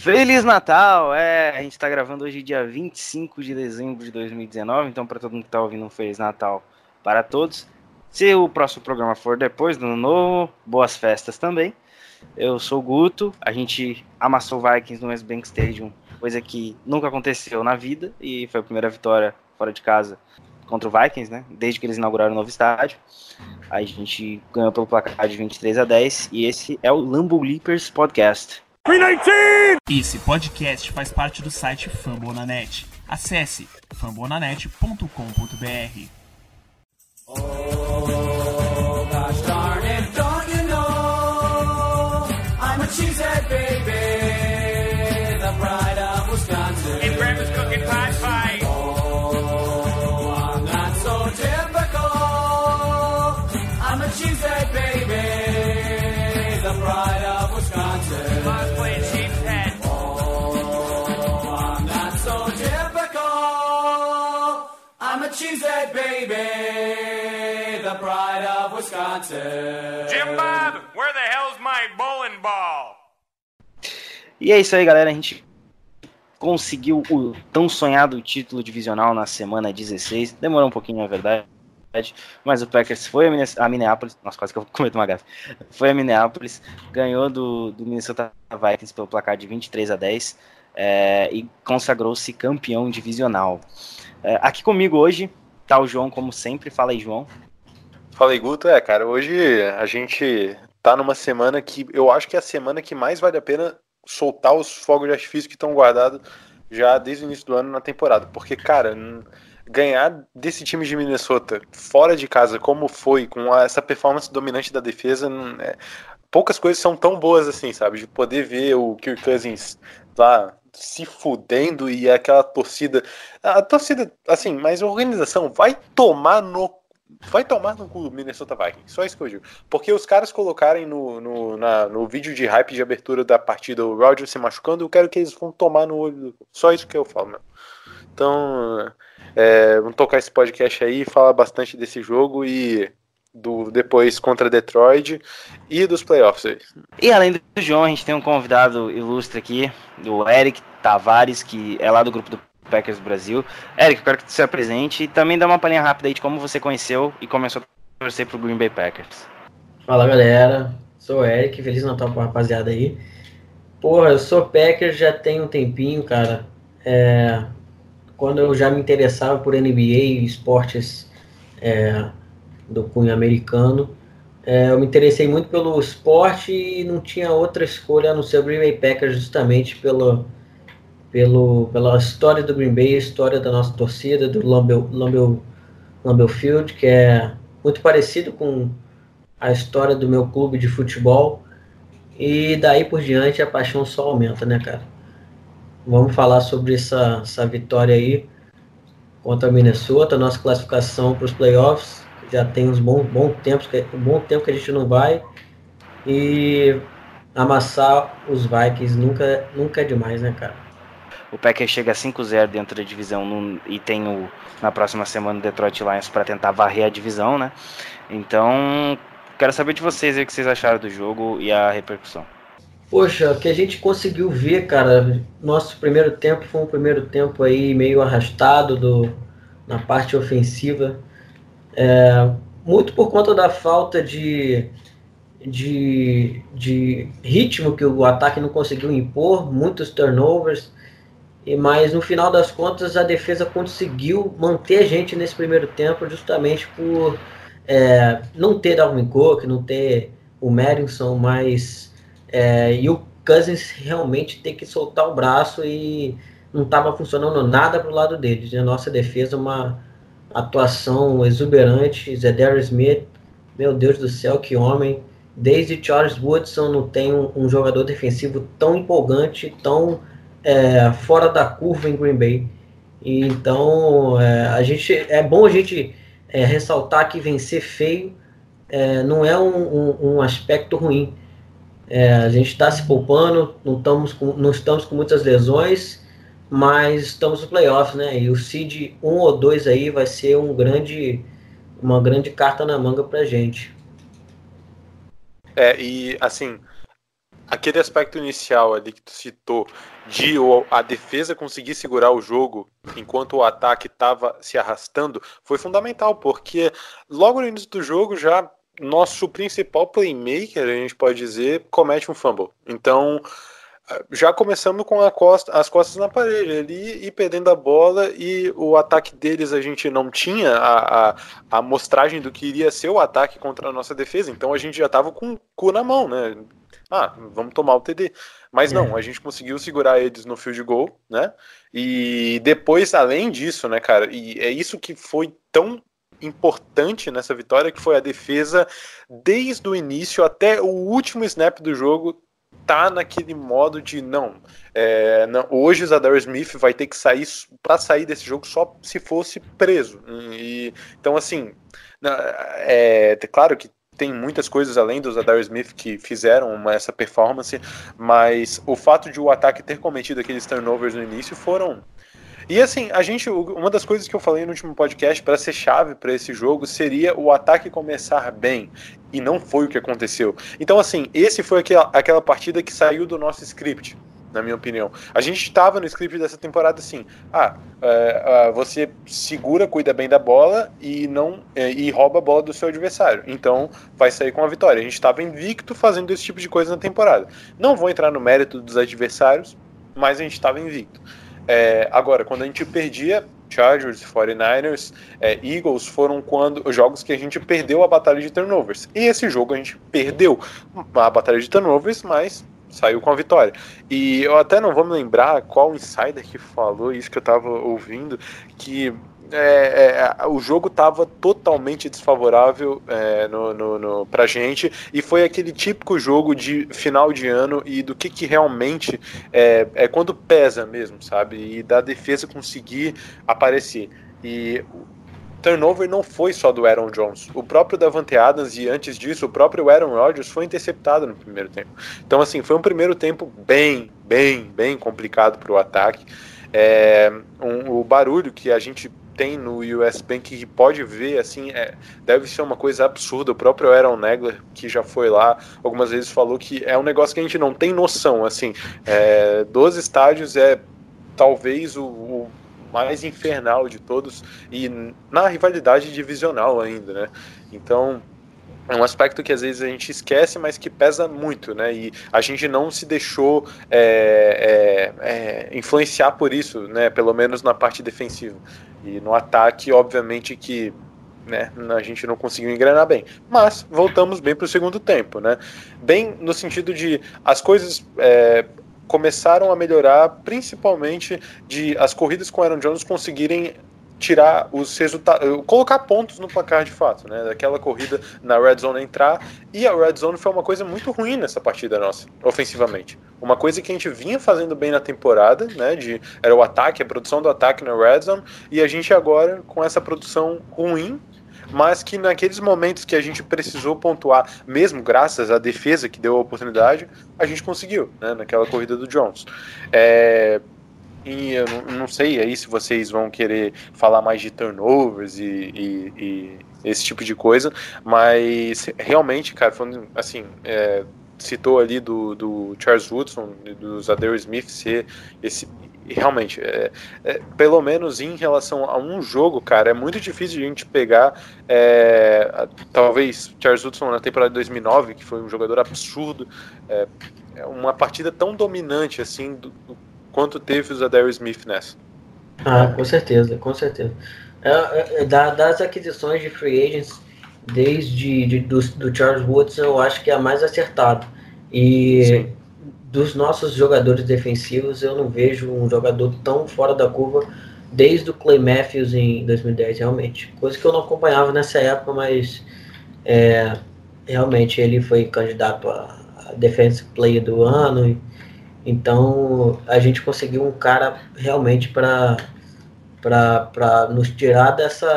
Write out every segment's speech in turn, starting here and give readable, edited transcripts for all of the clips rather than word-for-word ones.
Feliz Natal! A gente tá gravando hoje dia 25 de dezembro de 2019, então para todo mundo que tá ouvindo, um Feliz Natal para todos. Se o próximo programa for depois do Ano Novo, boas festas também. Eu sou o Guto, a gente amassou o Vikings no West Bank Stadium, coisa que nunca aconteceu na vida, e foi a primeira vitória fora de casa contra o Vikings, né? Desde que eles inauguraram o novo estádio. A gente ganhou pelo placar de 23-10, e esse é o Lambeau Leapers Podcast. Esse podcast faz parte do site Fambonanet. Acesse fambonanet.com.br. Oh, gosh darn it, don't you know? I'm a cheesehead baby, the pride of Wisconsin. And Grandma's cooking pot pie. Oh, I'm not so typical. I'm a cheesehead baby, the pride of Wisconsin. Mom's playing sheep's head. Oh, I'm not so typical. I'm a cheesehead baby, the pride of Wisconsin. Jim Bob, where the hell's my bowling ball? E é isso aí, galera. A gente conseguiu o tão sonhado título divisional na semana 16. Demorou um pouquinho, na verdade. Mas o Packers foi a Minneapolis. Nossa, quase que eu cometo uma gafe. Foi a Minneapolis, ganhou do Minnesota Vikings pelo placar de 23-10 e consagrou-se campeão divisional. Aqui comigo hoje tá o João, como sempre. Fala aí, João. Fala aí, Guto. Cara, hoje a gente tá numa semana que eu acho que é a semana que mais vale a pena soltar os fogos de artifício que estão guardados já desde o início do ano na temporada. Porque, cara, ganhar desse time de Minnesota fora de casa, como foi, com essa performance dominante da defesa, poucas coisas são tão boas assim, sabe? De poder ver o Kirk Cousins lá se fudendo e aquela torcida. A torcida, assim, mas a organização vai tomar no cu Minnesota Vikings, só isso que eu digo. Porque os caras colocarem no vídeo de hype de abertura da partida o Rodgers se machucando, eu quero que eles vão tomar no olho. Só isso que eu falo, meu. Então, vamos tocar esse podcast aí, falar bastante desse jogo e depois contra Detroit e dos playoffs aí. E além do João, a gente tem um convidado ilustre aqui, o Eric Tavares, que é lá do grupo do Packers Brasil. Eric, eu quero que você se apresente e também dá uma palhinha rápida aí de como você conheceu e começou a torcer pro Green Bay Packers. Fala, galera, sou o Eric, Feliz Natal pra rapaziada aí. Porra, eu sou Packers já tem um tempinho, cara. Quando eu já me interessava por NBA e esportes do cunho americano, eu me interessei muito pelo esporte e não tinha outra escolha a não ser o Green Bay Packers, justamente pela história do Green Bay, a história da nossa torcida, do Lambeau Field, que é muito parecido com a história do meu clube de futebol, e daí por diante a paixão só aumenta, né, cara? Vamos falar sobre essa vitória aí contra a Minnesota, nossa classificação para os playoffs. Já tem um bom tempo que a gente não vai, e amassar os Vikings nunca é demais, né, cara? O Packers chega a 5-0 dentro da divisão e tem na próxima semana o Detroit Lions para tentar varrer a divisão, né? Então, quero saber de vocês aí o que vocês acharam do jogo e a repercussão. Poxa, o que a gente conseguiu ver, cara, nosso primeiro tempo foi um primeiro tempo aí meio arrastado na parte ofensiva, muito por conta da falta de ritmo que o ataque não conseguiu impor, muitos turnovers, mas no final das contas a defesa conseguiu manter a gente nesse primeiro tempo justamente por não ter Dalvin Cook, não ter o Madison, e o Cousins realmente ter que soltar o braço e não estava funcionando nada para o lado deles. A nossa defesa, uma atuação exuberante. Zedarius Smith, meu Deus do céu, que homem. Desde Charles Woodson não tem um jogador defensivo tão empolgante, tão fora da curva em Green Bay. E então é bom a gente ressaltar que vencer feio não é um aspecto ruim. A gente está se poupando, não estamos com muitas lesões, mas estamos no playoff, né? E o seed 1 ou 2 aí vai ser uma grande carta na manga pra gente. E assim, aquele aspecto inicial ali que tu citou, de a defesa conseguir segurar o jogo enquanto o ataque estava se arrastando, foi fundamental, porque logo no início do jogo já nosso principal playmaker, a gente pode dizer, comete um fumble. Então já começamos com as costas na parede ali e perdendo a bola, e o ataque deles a gente não tinha a amostragem do que iria ser o ataque contra a nossa defesa, então a gente já tava com o cu na mão, né? Vamos tomar o TD. Mas não, a gente conseguiu segurar eles no field goal, né? E depois, além disso, né, cara, e é isso que foi tão importante nessa vitória, que foi a defesa desde o início até o último snap do jogo, tá naquele modo de não, hoje o Zadarius Smith vai ter que sair para sair desse jogo só se fosse preso. Então assim, claro que tem muitas coisas além do Zadarius Smith que fizeram essa performance, mas o fato de o ataque ter cometido aqueles turnovers no início foram... E assim, uma das coisas que eu falei no último podcast, para ser chave para esse jogo, seria o ataque começar bem, e não foi o que aconteceu. Então assim, esse foi aquela partida que saiu do nosso script, na minha opinião. A gente estava no script dessa temporada assim, você segura, cuida bem da bola e rouba a bola do seu adversário, então vai sair com a vitória. A gente estava invicto fazendo esse tipo de coisa na temporada. Não vou entrar no mérito dos adversários, mas a gente estava invicto. Agora, quando a gente perdia, Chargers, 49ers, Eagles, foram os jogos que a gente perdeu a batalha de turnovers. E esse jogo a gente perdeu a batalha de turnovers, mas saiu com a vitória. E eu até não vou me lembrar qual insider que falou isso que eu tava ouvindo, que o jogo estava totalmente desfavorável pra gente, e foi aquele típico jogo de final de ano e do que realmente é quando pesa mesmo, sabe? E da defesa conseguir aparecer. E turnover não foi só do Aaron Jones. O próprio Davante Adams, e antes disso, o próprio Aaron Rodgers foi interceptado no primeiro tempo. Então, assim, foi um primeiro tempo bem complicado para o ataque. O barulho que a gente tem no US Bank, que pode ver, assim, deve ser uma coisa absurda. O próprio Aaron Nagler, que já foi lá algumas vezes, falou que é um negócio que a gente não tem noção, assim, dos estádios talvez o mais infernal de todos, e na rivalidade divisional ainda, né? Então é um aspecto que às vezes a gente esquece, mas que pesa muito, né? E a gente não se deixou influenciar por isso, né? Pelo menos na parte defensiva. E no ataque, obviamente que, né, a gente não conseguiu engrenar bem. Mas voltamos bem para o segundo tempo, né? Bem no sentido de as coisas começaram a melhorar, principalmente de as corridas com Aaron Jones conseguirem tirar os resultados, colocar pontos no placar de fato, né? Daquela corrida na Red Zone entrar, e a Red Zone foi uma coisa muito ruim nessa partida nossa, ofensivamente. Uma coisa que a gente vinha fazendo bem na temporada, né? Era o ataque, a produção do ataque na Red Zone, e a gente agora com essa produção ruim, mas que naqueles momentos que a gente precisou pontuar, mesmo graças à defesa que deu a oportunidade, a gente conseguiu, né? Naquela corrida do Jones. E eu não sei aí se vocês vão querer falar mais de turnovers e esse tipo de coisa, mas realmente, cara, falando assim, citou ali do Charles Woodson e do Zadarius Smith ser esse... Realmente, pelo menos em relação a um jogo, cara, é muito difícil de a gente pegar, talvez Charles Woodson na temporada de 2009, que foi um jogador absurdo, uma partida tão dominante assim quanto teve o Zadarius Smith nessa. Com certeza, com certeza. Das aquisições de free agents, desde do Charles Woodson, eu acho que é a mais acertada. E sim, dos nossos jogadores defensivos, eu não vejo um jogador tão fora da curva desde o Clay Matthews em 2010, realmente. Coisa que eu não acompanhava nessa época, mas realmente ele foi candidato a Defensive Player do ano. Então a gente conseguiu um cara realmente para nos tirar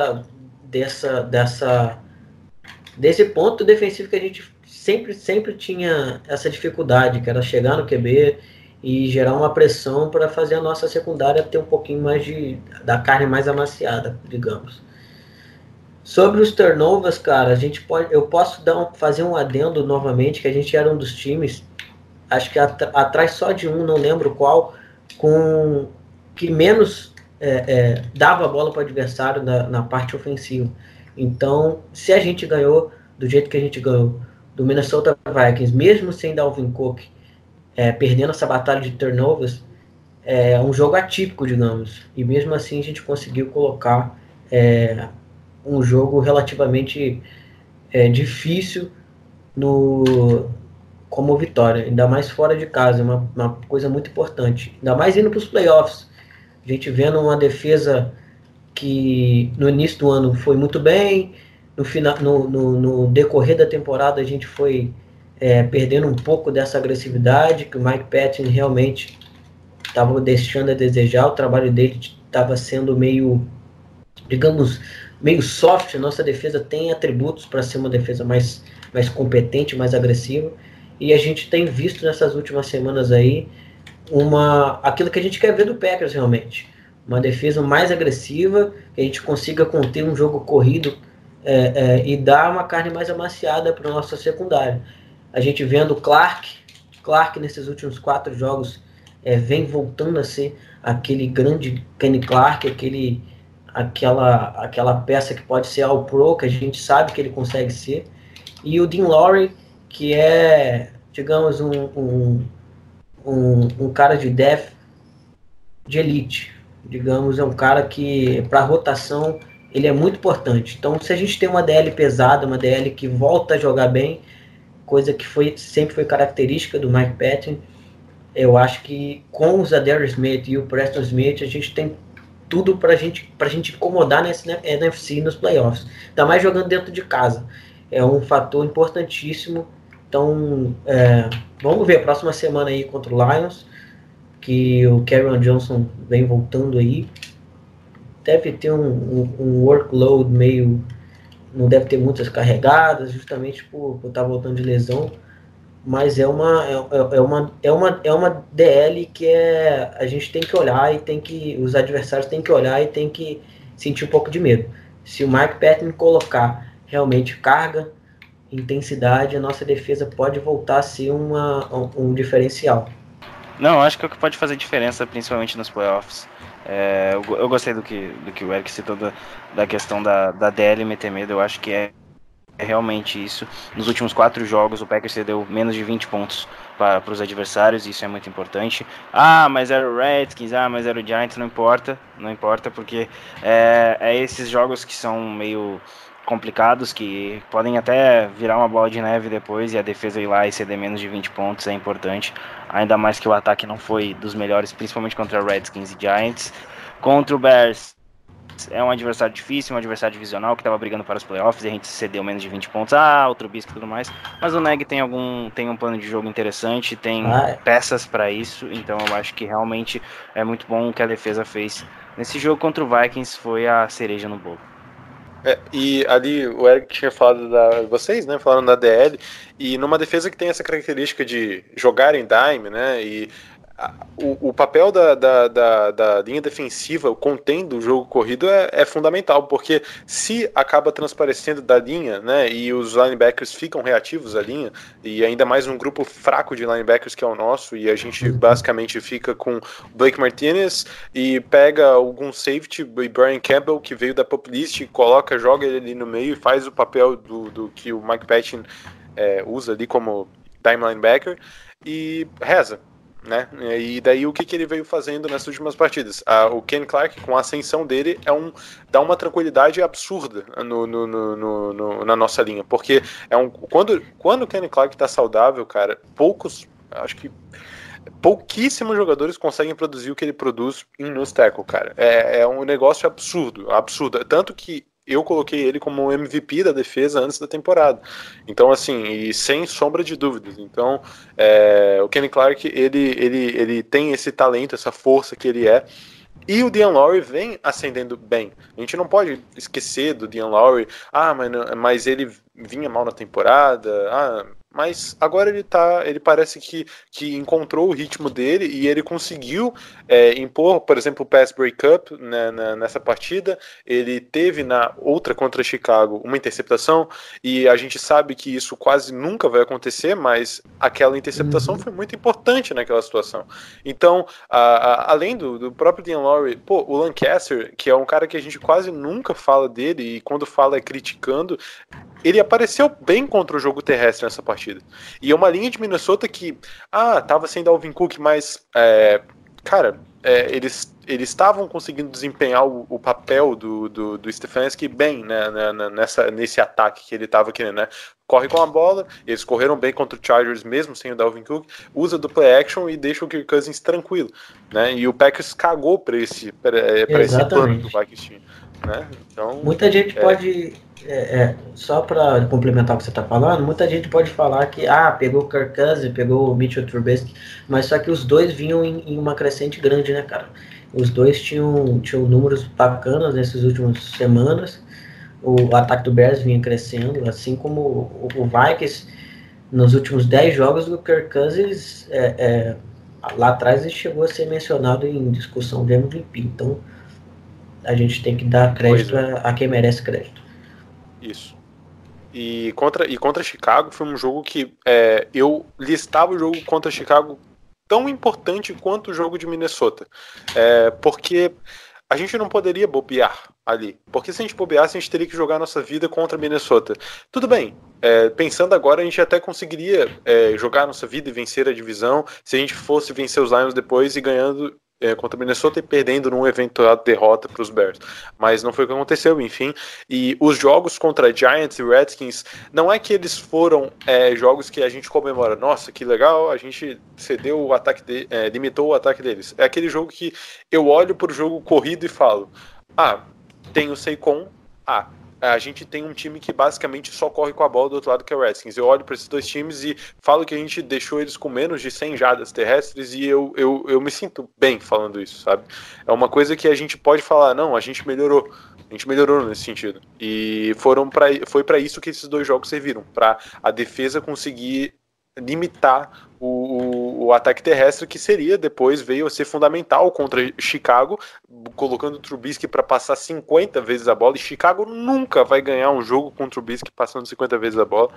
desse ponto defensivo que a gente sempre tinha essa dificuldade, que era chegar no QB e gerar uma pressão para fazer a nossa secundária ter um pouquinho mais da carne mais amaciada, digamos. Sobre os turnovers, cara, eu posso fazer um adendo novamente, que a gente era um dos times acho que atrás só de um, não lembro qual, com que menos dava a bola para o adversário na parte ofensiva. Então, se a gente ganhou do jeito que a gente ganhou do Minnesota Vikings, mesmo sem Dalvin Cook, perdendo essa batalha de turnovers, é um jogo atípico, digamos. E mesmo assim a gente conseguiu colocar um jogo relativamente difícil como vitória, ainda mais fora de casa, uma coisa muito importante. Ainda mais indo para os playoffs. A gente vendo uma defesa que no início do ano foi muito bem, no decorrer da temporada a gente foi perdendo um pouco dessa agressividade, que o Mike Patton realmente estava deixando a desejar, o trabalho dele estava sendo meio, digamos, meio soft. A nossa defesa tem atributos para ser uma defesa mais competente, mais agressiva, e a gente tem visto nessas últimas semanas aí aquilo que a gente quer ver do Packers realmente, uma defesa mais agressiva, que a gente consiga conter um jogo corrido e dar uma carne mais amaciada para a nossa secundária. A gente vendo o Clark nesses últimos 4 jogos vem voltando a ser aquele grande Kenny Clark, aquela peça que pode ser All Pro, que a gente sabe que ele consegue ser, e o Dean Lowry, que é, digamos, um cara de depth de elite, digamos, é um cara que para rotação ele é muito importante. Então, se a gente tem uma DL pesada, uma DL que volta a jogar bem, coisa que sempre foi característica do Mike Patton, eu acho que com o Zadarius Smith e o Preston Smith a gente tem tudo pra gente incomodar nesse NFC nos playoffs, ainda mais jogando dentro de casa. É um fator importantíssimo. Então, vamos ver a próxima semana aí contra o Lions, que o Kerryon Johnson vem voltando aí. Deve ter um workload meio... Não deve ter muitas carregadas, justamente por estar voltando de lesão. Mas é uma DL que a gente tem que olhar os adversários têm que olhar e tem que sentir um pouco de medo. Se o Mike Patton colocar realmente carga, intensidade, a nossa defesa pode voltar a ser um diferencial. Não, acho que é o que pode fazer diferença, principalmente nos playoffs. Eu gostei do que o Eric citou da questão da DL meter medo. Eu acho que é realmente isso. Nos últimos 4 jogos o Packers cedeu menos de 20 pontos para os adversários, e isso é muito importante. Mas era o Redskins, mas era o Giants, não importa, porque esses jogos que são meio complicados, que podem até virar uma bola de neve depois, e a defesa ir lá e ceder menos de 20 pontos é importante, ainda mais que o ataque não foi dos melhores, principalmente contra Redskins e Giants. Contra o Bears é um adversário difícil, um adversário divisional que estava brigando para os playoffs, e a gente cedeu menos de 20 pontos, o Trubisky e tudo mais, mas o Neg tem um plano de jogo interessante, tem peças para isso, então eu acho que realmente é muito bom o que a defesa fez nesse jogo contra o Vikings, foi a cereja no bolo. E ali o Eric tinha falado vocês, né, falaram da DL, e numa defesa que tem essa característica de jogar em dime, né, e o papel da linha defensiva, contendo o jogo corrido, é fundamental, porque se acaba transparecendo da linha, né, e os linebackers ficam reativos à linha, e ainda mais um grupo fraco de linebackers que é o nosso, e a gente basicamente fica com Blake Martinez e pega algum safety, e Brian Campbell, que veio da pop list, joga ele ali no meio e faz o papel do que o Mike Patton usa ali como dime linebacker, e reza, né? E daí o que ele veio fazendo nessas últimas partidas? O Ken Clark, com a ascensão dele, dá uma tranquilidade absurda na nossa linha, porque quando o Ken Clark tá saudável, cara, pouquíssimos jogadores conseguem produzir o que ele produz em nose tackle, cara. É um negócio absurdo, tanto que eu coloquei ele como MVP da defesa antes da temporada. Então, assim, e sem sombra de dúvidas. Então, o Kenny Clark, ele tem esse talento, essa força que ele é. E o Dean Lowry vem ascendendo bem. A gente não pode esquecer do Dean Lowry. Mas ele vinha mal na temporada. mas agora ele parece que encontrou o ritmo dele e ele conseguiu impor, por exemplo, o pass breakup, né, nessa partida. Ele teve na outra contra Chicago uma interceptação, e a gente sabe que isso quase nunca vai acontecer, mas aquela interceptação foi muito importante naquela situação. Então, além do próprio Dean Lowry, o Lancaster, que é um cara que a gente quase nunca fala dele, e quando fala é criticando, ele apareceu bem contra o jogo terrestre nessa partida. E é uma linha de Minnesota que, tava sem Dalvin Cook, mas, eles estavam conseguindo desempenhar o papel do Stefanski bem, né, nesse ataque que ele estava querendo, né? Corre com a bola, eles correram bem contra o Chargers mesmo sem o Dalvin Cook, usa do play action e deixa o Kirk Cousins tranquilo, né? E o Packers cagou para esse plano do Vikings tinha, né? Então, muita gente pode, só para complementar o que você está falando, muita gente pode falar que pegou o Kirk Cousins, pegou o Mitchell Trubisky, mas só que os dois vinham em uma crescente grande, né, cara? Os dois tinham números bacanas nessas últimas semanas. O ataque do Bears vinha crescendo, assim como o Vikings, nos últimos 10 jogos do Kirk Cousins, lá atrás ele chegou a ser mencionado em discussão de MVP. Então, a gente tem que dar crédito a quem merece crédito. Isso. E contra Chicago foi um jogo que eu listava o jogo contra Chicago tão importante quanto o jogo de Minnesota. Porque a gente não poderia bobear ali. Porque se a gente bobeasse, a gente teria que jogar a nossa vida contra Minnesota. Tudo bem, pensando agora, a gente até conseguiria jogar a nossa vida e vencer a divisão se a gente fosse vencer os Lions depois e ganhando contra Minnesota e perdendo num eventual derrota para os Bears. Mas não foi o que aconteceu, enfim. E os jogos contra Giants e Redskins, não é que eles foram jogos que a gente comemora, nossa, que legal, a gente cedeu o ataque, limitou o ataque deles. É aquele jogo que eu olho para o jogo corrido e falo, tem o Saquon, a gente tem um time que basicamente só corre com a bola do outro lado, que é o Redskins. Eu olho para esses dois times e falo que a gente deixou eles com menos de 100 jardas terrestres e eu me sinto bem falando isso, sabe? É uma coisa que a gente pode falar, não, a gente melhorou nesse sentido. E foi para isso que esses dois jogos serviram, para a defesa conseguir limitar o ataque terrestre, que veio a ser fundamental contra Chicago, colocando o Trubisky para passar 50 vezes a bola, e Chicago nunca vai ganhar um jogo com o Trubisky passando 50 vezes a bola.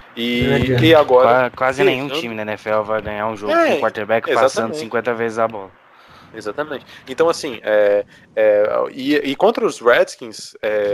E agora quase nenhum time na NFL vai ganhar um jogo com o quarterback passando 50 vezes a bola. Exatamente. Então, assim, e contra os Redskins,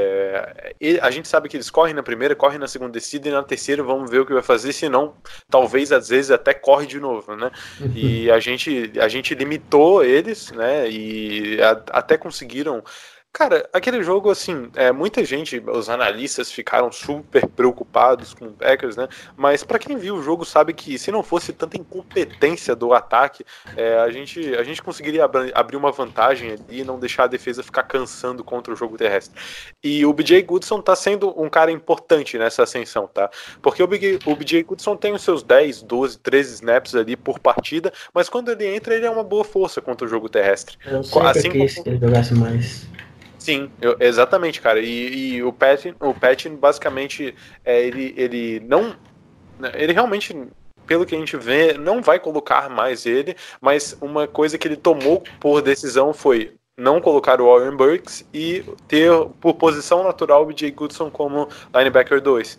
a gente sabe que eles correm na primeira, correm na segunda descida, e na terceira vamos ver o que vai fazer, senão talvez às vezes até corre de novo, né? E a gente limitou eles, né? E até conseguiram. Cara, aquele jogo, assim, muita gente, os analistas ficaram super preocupados com o Packers, né? Mas pra quem viu o jogo sabe que se não fosse tanta incompetência do ataque, a gente conseguiria abrir uma vantagem ali e não deixar a defesa ficar cansando contra o jogo terrestre. E o BJ Goodson tá sendo um cara importante nessa ascensão, tá? Porque o BJ Goodson tem os seus 10, 12, 13 snaps ali por partida, mas quando ele entra, ele é uma boa força contra o jogo terrestre. Eu sempre quis que ele jogasse mais. Sim, exatamente, cara. E o Patton basicamente, ele realmente, pelo que a gente vê, não vai colocar mais ele, mas uma coisa que ele tomou por decisão foi não colocar o Warren Burks e ter por posição natural o BJ Goodson como linebacker 2.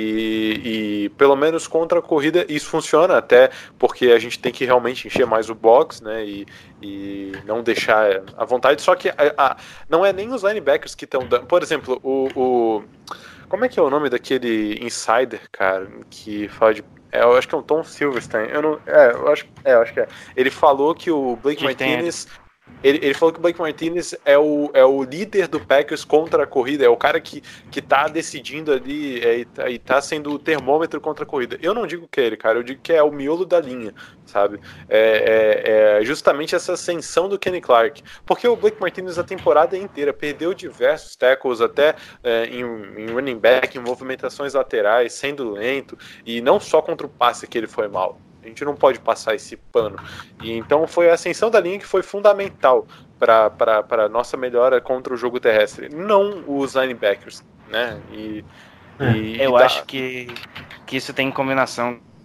E pelo menos contra a corrida isso funciona, até porque a gente tem que realmente encher mais o box, né, e não deixar à vontade. Só que não é nem os linebackers que estão dando. Por exemplo, como é que é o nome daquele insider, cara, que fala de... eu acho que é um Tom Silverstein. Eu acho que é. Ele falou que o Blake Martinez... Ele falou que o Blake Martinez é o líder do Packers contra a corrida, é o cara que tá decidindo ali e tá sendo o termômetro contra a corrida. Eu não digo que é ele, cara, eu digo que é o miolo da linha, sabe? É justamente essa ascensão do Kenny Clark, porque o Blake Martinez a temporada inteira perdeu diversos tackles, até em running back, em movimentações laterais, sendo lento, e não só contra o passe que ele foi mal. A gente não pode passar esse pano. E então foi a ascensão da linha que foi fundamental para a nossa melhora contra o jogo terrestre, não os linebackers, né? Eu acho que isso tem combinação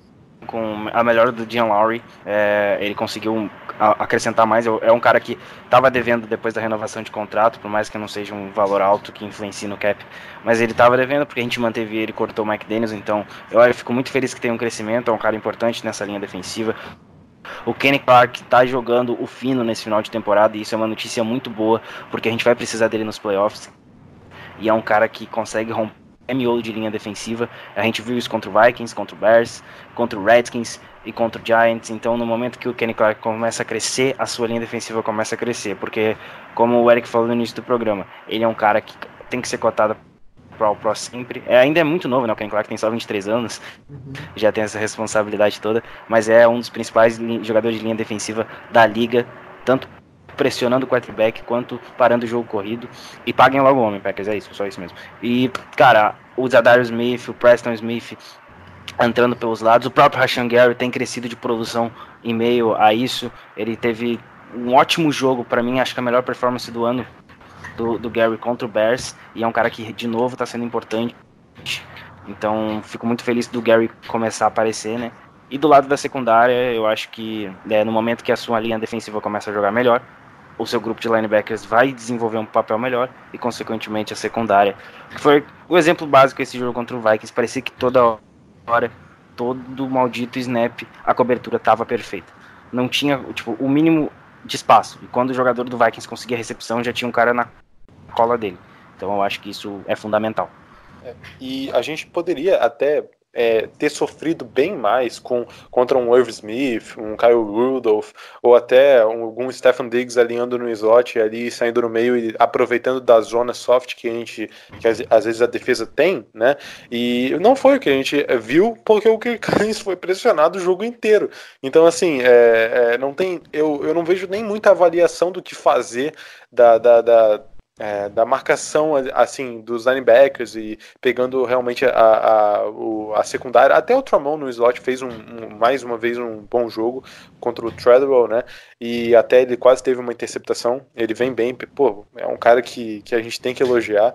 com a melhora do Dean Lowry, ele conseguiu acrescentar mais. É um cara que estava devendo depois da renovação de contrato, por mais que não seja um valor alto que influencie no cap, mas ele estava devendo porque a gente manteve ele e cortou o McDaniels, então eu fico muito feliz que tem um crescimento, é um cara importante nessa linha defensiva. O Kenny Clark está jogando o fino nesse final de temporada, e isso é uma notícia muito boa, porque a gente vai precisar dele nos playoffs, e é um cara que consegue romper miolo de linha defensiva. A gente viu isso contra o Vikings, contra o Bears, contra o Redskins e contra o Giants. Então no momento que o Kenny Clark começa a crescer, a sua linha defensiva começa a crescer, porque como o Eric falou no início do programa, ele é um cara que tem que ser cotado para o Pro sempre. Ainda é muito novo, né? O Kenny Clark tem só 23 anos, já tem essa responsabilidade toda, mas é um dos principais jogadores de linha defensiva da liga, tanto pressionando o quarterback quanto parando o jogo corrido. E paguem logo o homem, Packers, é isso, só isso mesmo. E, cara, o Zadarius Smith, o Preston Smith entrando pelos lados, o próprio Rashan Gary tem crescido de produção em meio a isso. Ele teve um ótimo jogo, pra mim, acho que a melhor performance do ano do Gary contra o Bears, e é um cara que de novo tá sendo importante. Então fico muito feliz do Gary começar a aparecer, né? E do lado da secundária, eu acho que no momento que a sua linha defensiva começa a jogar melhor, o seu grupo de linebackers vai desenvolver um papel melhor, e consequentemente a secundária. Foi o exemplo básico desse jogo contra o Vikings, parecia que toda hora, todo maldito snap, a cobertura estava perfeita. Não tinha, tipo, o mínimo de espaço, e quando o jogador do Vikings conseguia a recepção, já tinha um cara na cola dele. Então eu acho que isso é fundamental. E a gente poderia até ter sofrido bem mais contra um Irv Smith, um Kyle Rudolph, ou até algum Stefan Diggs alinhando no slot ali, saindo no meio e aproveitando da zona soft que às vezes a defesa tem, né? E não foi o que a gente viu, porque o Kirk Cousins foi pressionado o jogo inteiro. Então, assim, eu não vejo nem muita avaliação do que fazer da marcação, assim, dos linebackers, e pegando realmente a secundária. Até o Tramon no slot fez mais uma vez um bom jogo contra o Treadwell, né? E até ele quase teve uma interceptação. Ele vem bem, pô, é um cara que a gente tem que elogiar.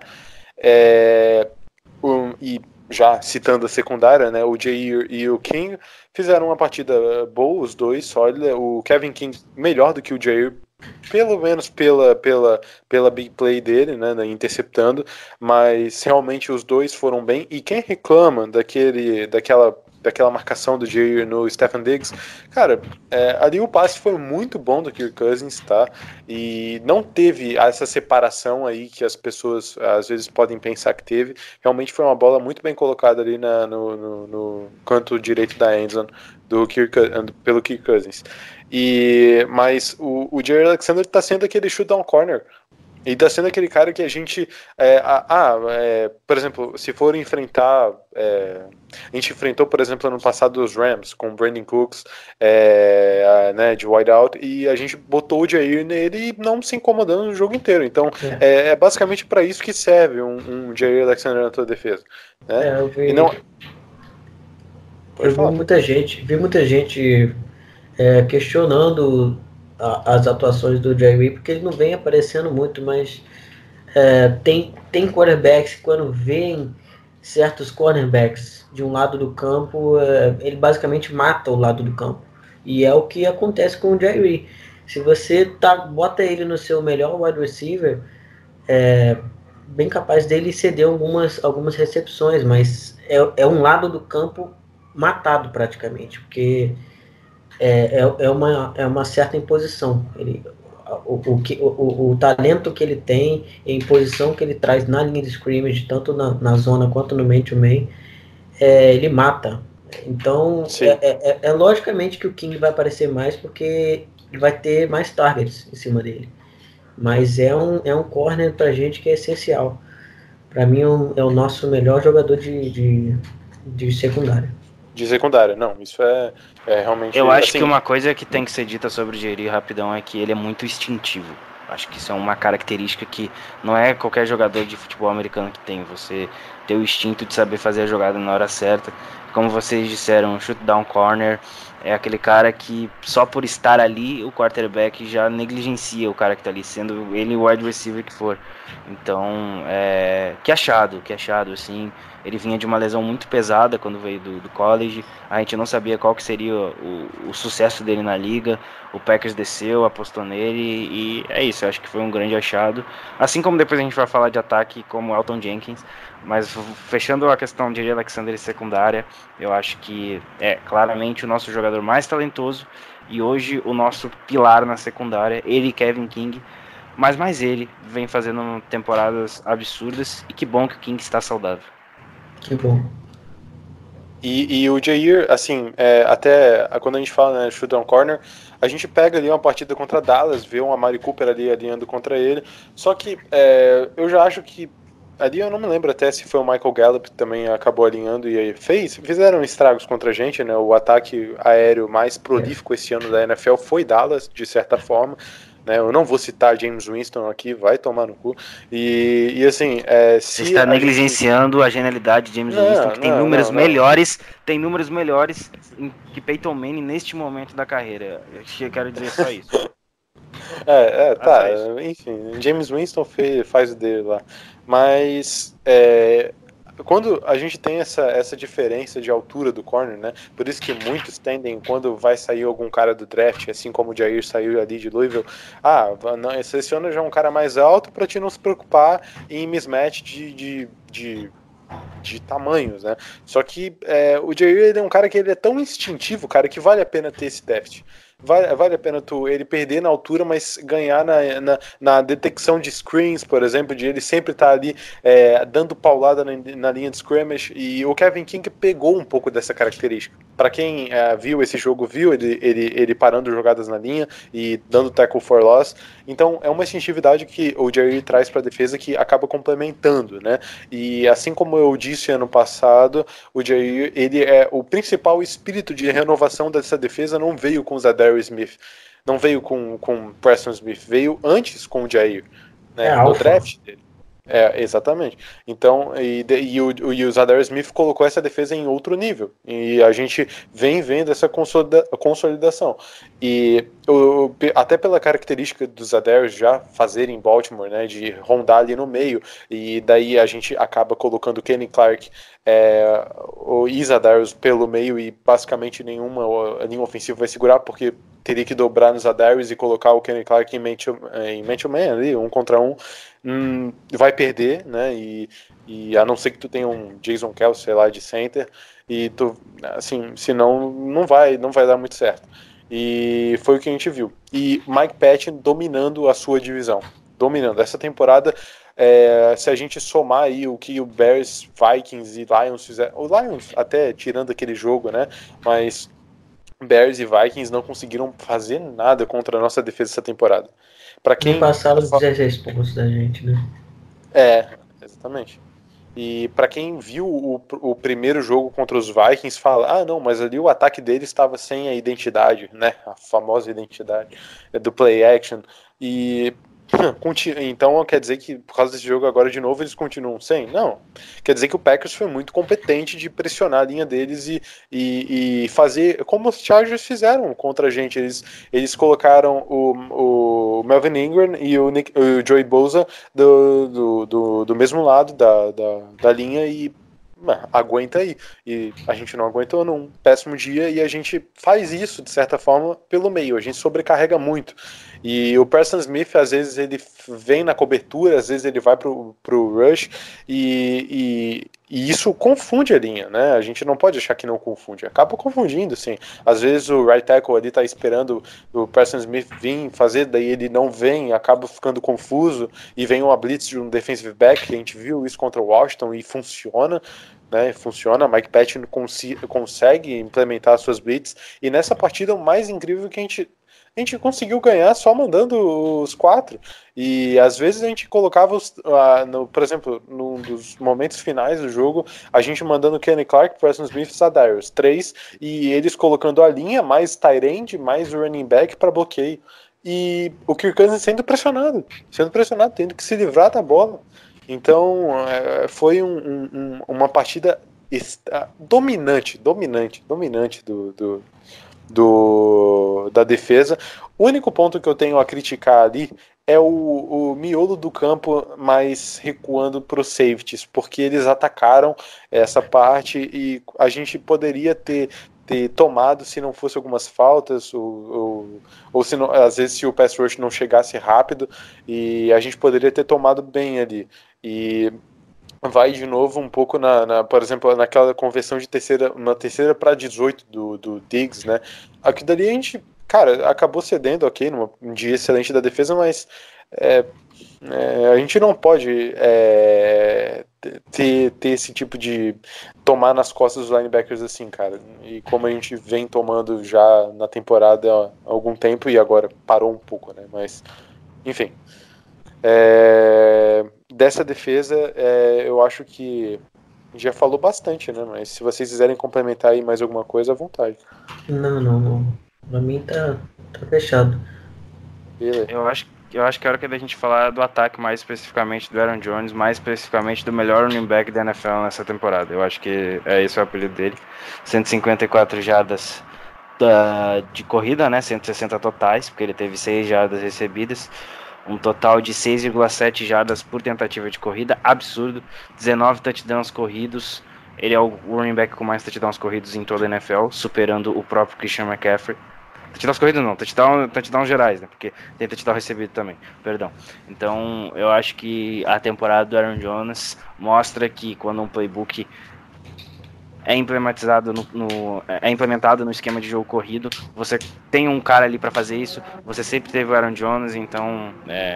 E já citando a secundária, né, o Jair e o King fizeram uma partida boa, os dois, sólida. O Kevin King melhor do que o Jair, pelo menos pela big play dele, né, interceptando, mas realmente os dois foram bem. E quem reclama daquela marcação do Jair no Stefan Diggs, cara, ali o passe foi muito bom do Kirk Cousins, tá? E não teve essa separação aí que as pessoas às vezes podem pensar que teve. Realmente foi uma bola muito bem colocada ali no canto direito da endzone pelo Kirk Cousins. Mas o Jair Alexander tá sendo aquele shoot-down corner. E tá sendo aquele cara que a gente... por exemplo, se for enfrentar... a gente enfrentou, por exemplo, ano passado os Rams, com o Brandon Cooks, né, de wideout, e a gente botou o Jair nele e não se incomodando no jogo inteiro. Então, é basicamente para isso que serve um Jair Alexander na tua defesa. Né? Eu vi muita gente questionando as atuações do Jair, porque ele não vem aparecendo muito, mas tem quarterbacks que, quando veem certos cornerbacks de um lado do campo, ele basicamente mata o lado do campo, e é o que acontece com o Jair. Se você bota ele no seu melhor wide receiver, bem capaz dele ceder algumas recepções, mas é um lado do campo matado praticamente, porque é uma certa imposição. O talento que ele tem, a imposição que ele traz na linha de scrimmage, tanto na zona quanto no man-to-man, ele mata. Então, logicamente que o King vai aparecer mais, porque ele vai ter mais targets em cima dele. Mas é um corner pra gente que é essencial. Pra mim é o nosso melhor jogador de secundária. De secundária, não, isso é realmente... Eu acho que uma coisa que tem que ser dita sobre o Jair rapidão é que ele é muito instintivo. Acho que isso é uma característica que não é qualquer jogador de futebol americano que tem. Você ter o instinto de saber fazer a jogada na hora certa. Como vocês disseram, shoot down corner é aquele cara que só por estar ali o quarterback já negligencia o cara que tá ali, sendo ele o wide receiver que for. Então, que achado, assim. Ele vinha de uma lesão muito pesada quando veio do college. A gente não sabia qual que seria o sucesso dele na liga. O Packers desceu, apostou nele e é isso, eu acho que foi um grande achado. Assim como depois a gente vai falar de ataque como Elgton Jenkins. Mas fechando a questão de Alexander e secundária, eu acho que é claramente o nosso jogador mais talentoso e hoje o nosso pilar na secundária, ele e Kevin King. Mas mais ele vem fazendo temporadas absurdas e que bom que o King está saudável. Que bom. E o Jair, assim, até quando a gente fala, né, shoot down corner, a gente pega ali uma partida contra Dallas, vê um Amari Cooper ali alinhando contra ele, só que eu já acho que ali eu não me lembro até se foi o Michael Gallup que também acabou alinhando e aí fizeram estragos contra a gente, né? O ataque aéreo mais prolífico esse ano da NFL foi Dallas, de certa forma. Né? Eu não vou citar James Winston aqui, vai tomar no cu. E assim, você está negligenciando a genialidade de James Winston, que tem números melhores, que Peyton Manning neste momento da carreira. Eu quero dizer só isso. Tá, enfim, James Winston faz o dele lá. Mas quando a gente tem essa diferença de altura do corner, né? Por isso que muitos tendem, quando vai sair algum cara do draft, assim como o Jair saiu ali de Louisville, seleciona já um cara mais alto para te não se preocupar em mismatch de tamanhos, né? Só que o Jair, ele é um cara que ele é tão instintivo, cara, que vale a pena ter esse déficit. Vale a pena ele perder na altura, mas ganhar na detecção de screens, por exemplo, de ele sempre estar ali dando paulada na linha de scrimmage, e o Kevin King pegou um pouco dessa característica. Para quem viu esse jogo, viu ele parando jogadas na linha e dando tackle for loss. Então é uma instintividade que o Jair traz para a defesa que acaba complementando, né? E assim como eu disse ano passado, o Jair, ele é o principal espírito de renovação dessa defesa, não veio com o Zadarius Smith, não veio com Preston Smith, veio antes com o Jair, né, no draft dele. Exatamente. Então, e o Zadarius Smith colocou essa defesa em outro nível. E a gente vem vendo essa consolidação. E até pela característica dos Zadarius já fazerem em Baltimore, né, de rondar ali no meio, e daí a gente acaba colocando o Kenny Clark o Zadarius pelo meio e basicamente nenhuma linha ofensiva vai segurar, porque teria que dobrar nos Zadarius e colocar o Kenny Clark em man-to-man ali, 1 contra 1, vai perder, né, e a não ser que tu tenha um Jason Kelce, sei lá, de center, e tu, assim, senão não vai dar muito certo. E foi o que a gente viu. E Mike Patton dominando a sua divisão. Dominando. Essa temporada, se a gente somar aí o que o Bears, Vikings e Lions fizeram, o Lions até tirando aquele jogo, né, mas Bears e Vikings não conseguiram fazer nada contra a nossa defesa essa temporada. Para quem passaram os 16 pontos da gente, né? Exatamente. E para quem viu o primeiro jogo contra os Vikings, fala, não, mas ali o ataque deles estava sem a identidade, né? A famosa identidade do play action. E então quer dizer que por causa desse jogo agora de novo eles continuam sem? Não. Quer dizer que o Packers foi muito competente de pressionar a linha deles e fazer como os Chargers fizeram contra a gente. Eles colocaram o Melvin Ingram e o Joey Bosa do mesmo lado da linha e aguenta aí. E a gente não aguentou num péssimo dia e a gente faz isso, de certa forma, pelo meio. A gente sobrecarrega muito. E o Preston Smith, às vezes, ele vem na cobertura, às vezes ele vai pro rush e isso confunde a linha, né? A gente não pode achar que não confunde. Acaba confundindo, sim. Às vezes o right tackle ali tá esperando o Preston Smith vir fazer, daí ele não vem, acaba ficando confuso e vem uma blitz de um defensive back, que a gente viu isso contra o Washington e funciona. Né, funciona, Mike Patton consegue implementar suas blitz, e nessa partida o mais incrível que a gente conseguiu ganhar só mandando os 4, e às vezes a gente colocava por exemplo, num dos momentos finais do jogo, a gente mandando Kenny Clark, Preston Smith e Zadarius 3, e eles colocando a linha, mais tight end, mais running back para bloqueio, e o Kirk Cousins sendo pressionado, tendo que se livrar da bola. Então, foi uma partida dominante da defesa. O único ponto que eu tenho a criticar ali é o miolo do campo mais recuando para os safeties, porque eles atacaram essa parte e a gente poderia ter tomado se não fosse algumas faltas ou se não, às vezes se o pass rush não chegasse rápido, e a gente poderia ter tomado bem ali. E vai de novo um pouco por exemplo, naquela conversão de terceira para 18 do Diggs, né? Aqui dali a gente, cara, acabou cedendo, ok, num dia excelente da defesa, mas a gente não pode ter esse tipo de tomar nas costas dos linebackers assim, cara. E como a gente vem tomando já na temporada há algum tempo e agora parou um pouco, né? Mas, enfim. Dessa defesa, eu acho que já falou bastante, né? Mas se vocês quiserem complementar aí mais alguma coisa, à vontade. Não. Pra mim tá fechado. Eu acho que é hora que a gente falar do ataque, mais especificamente do Aaron Jones, mais especificamente do melhor running back da NFL nessa temporada. Eu acho que esse é o apelido dele. 154 jardas de corrida, né? 160 totais, porque ele teve 6 jardas recebidas. Um total de 6,7 jardas por tentativa de corrida, absurdo. 19 touchdowns corridos. Ele é o running back com mais touchdowns corridos em toda a NFL, superando o próprio Christian McCaffrey. Touchdowns corridos não, touchdowns gerais, né? Porque tem touchdown recebido também, perdão. Então, eu acho que a temporada do Aaron Jones mostra que quando um playbook é implementado no esquema de jogo corrido, você tem um cara ali para fazer isso. Você sempre teve o Aaron Jones, então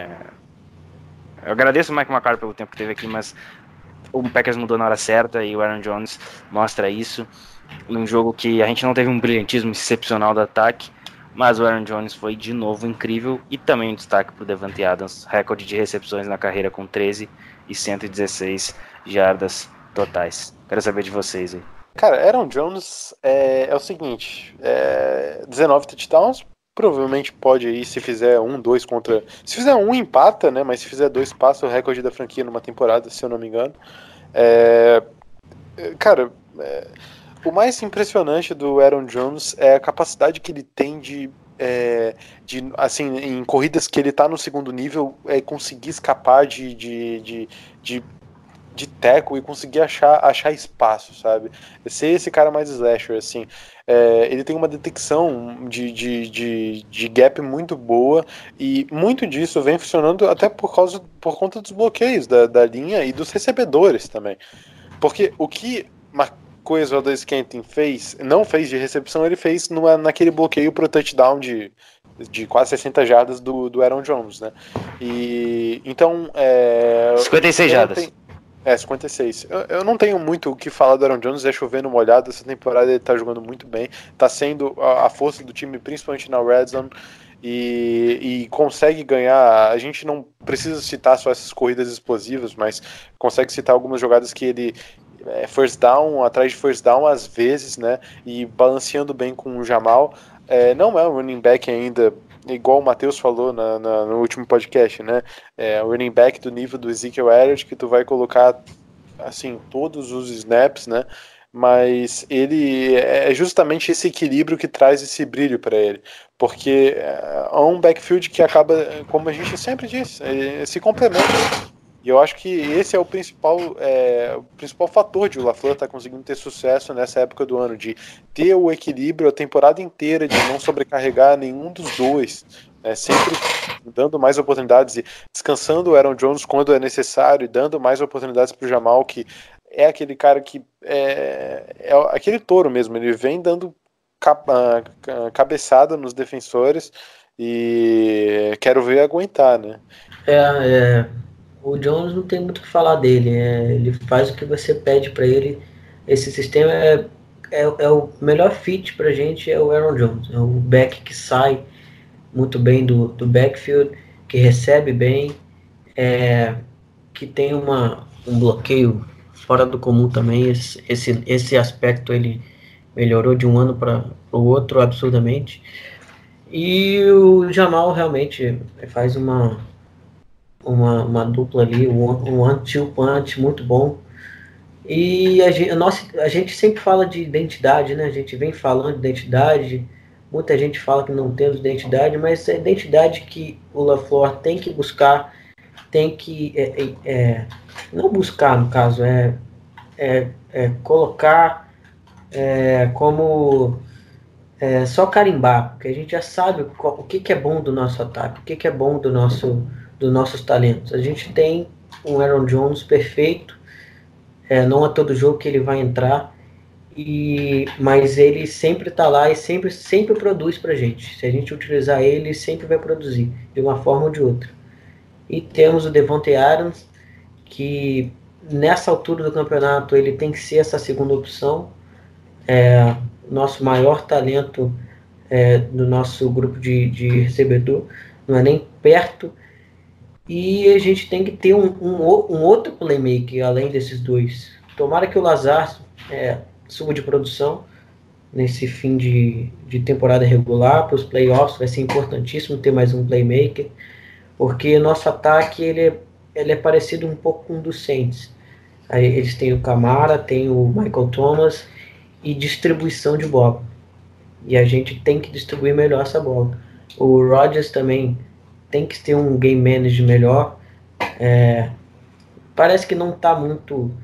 eu agradeço o Mike McCarthy pelo tempo que teve aqui, mas o Packers mudou na hora certa e o Aaron Jones mostra isso num jogo que a gente não teve um brilhantismo excepcional do ataque, mas o Aaron Jones foi de novo incrível. E também um destaque para o Davante Adams, recorde de recepções na carreira com 13 e 116 jardas totais. Quero saber de vocês aí. Cara, Aaron Jones é o seguinte, 19 touchdowns, provavelmente pode aí, se fizer 2 contra... Se fizer 1, empata, né? Mas se fizer 2, passa o recorde da franquia numa temporada, se eu não me engano. Cara, o mais impressionante do Aaron Jones é a capacidade que ele tem de assim, em corridas que ele tá no segundo nível, conseguir escapar de tackle e conseguir achar espaço, sabe? Ser esse cara mais slasher, assim. Ele tem uma detecção de gap muito boa, e muito disso vem funcionando até por conta dos bloqueios da linha e dos recebedores também. Porque o que Marquez Valdes-Scantling não fez de recepção, ele fez naquele bloqueio pro touchdown de quase 60 jardas do Aaron Jones, né? E então 56 jardas. 56. Eu não tenho muito o que falar do Aaron Jones, é chovendo molhado. Essa temporada ele tá jogando muito bem, tá sendo a força do time, principalmente na Red Zone, e consegue ganhar. A gente não precisa citar só essas corridas explosivas, mas consegue citar algumas jogadas que ele first down, atrás de first down às vezes, né, e balanceando bem com o Jamal. Não é um running back ainda, igual o Matheus falou no último podcast, né? O running back do nível do Ezekiel Elliott, que tu vai colocar assim todos os snaps, né? Mas ele é justamente esse equilíbrio que traz esse brilho para ele, porque é um backfield que acaba, como a gente sempre diz, se complementa. E eu acho que esse é o principal fator de o LaFleur estar conseguindo ter sucesso nessa época do ano, de ter o equilíbrio a temporada inteira, de não sobrecarregar nenhum dos dois, né, sempre dando mais oportunidades e descansando o Aaron Jones quando é necessário e dando mais oportunidades para o Jamal, que é aquele cara que é aquele touro mesmo, ele vem dando cabeçada nos defensores e quero ver aguentar, né? O Jones não tem muito o que falar dele, ele faz o que você pede para ele. Esse sistema é o melhor fit pra gente, é o Aaron Jones, é o back que sai muito bem do backfield, que recebe bem, que tem um bloqueio fora do comum também. Esse aspecto ele melhorou de um ano para o outro absurdamente. E o Jamal realmente faz uma uma dupla ali, um one-two punch muito bom. E a gente sempre fala de identidade, né? A gente vem falando de identidade, muita gente fala que não temos identidade, mas é a identidade que o LaFleur tem que buscar, tem que não buscar, no caso, colocar como só carimbar, porque a gente já sabe o que é bom do nosso ataque, o que é bom dos nossos talentos. A gente tem um Aaron Jones perfeito, não é todo jogo que ele vai entrar, mas ele sempre está lá e sempre produz para a gente. Se a gente utilizar ele sempre vai produzir, de uma forma ou de outra. E temos o Davante Adams, que nessa altura do campeonato ele tem que ser essa segunda opção, nosso maior talento do nosso grupo de recebedor, não é nem perto. E a gente tem que ter um outro playmaker além desses dois. Tomara que o Lazard suba de produção nesse fim de temporada regular. Para os playoffs vai ser importantíssimo ter mais um playmaker, porque nosso ataque ele é parecido um pouco com o do Saints. Aí eles têm o Camara, tem o Michael Thomas e distribuição de bola. E a gente tem que distribuir melhor essa bola. O Rodgers também tem que ter um game manager melhor. Parece que não está muito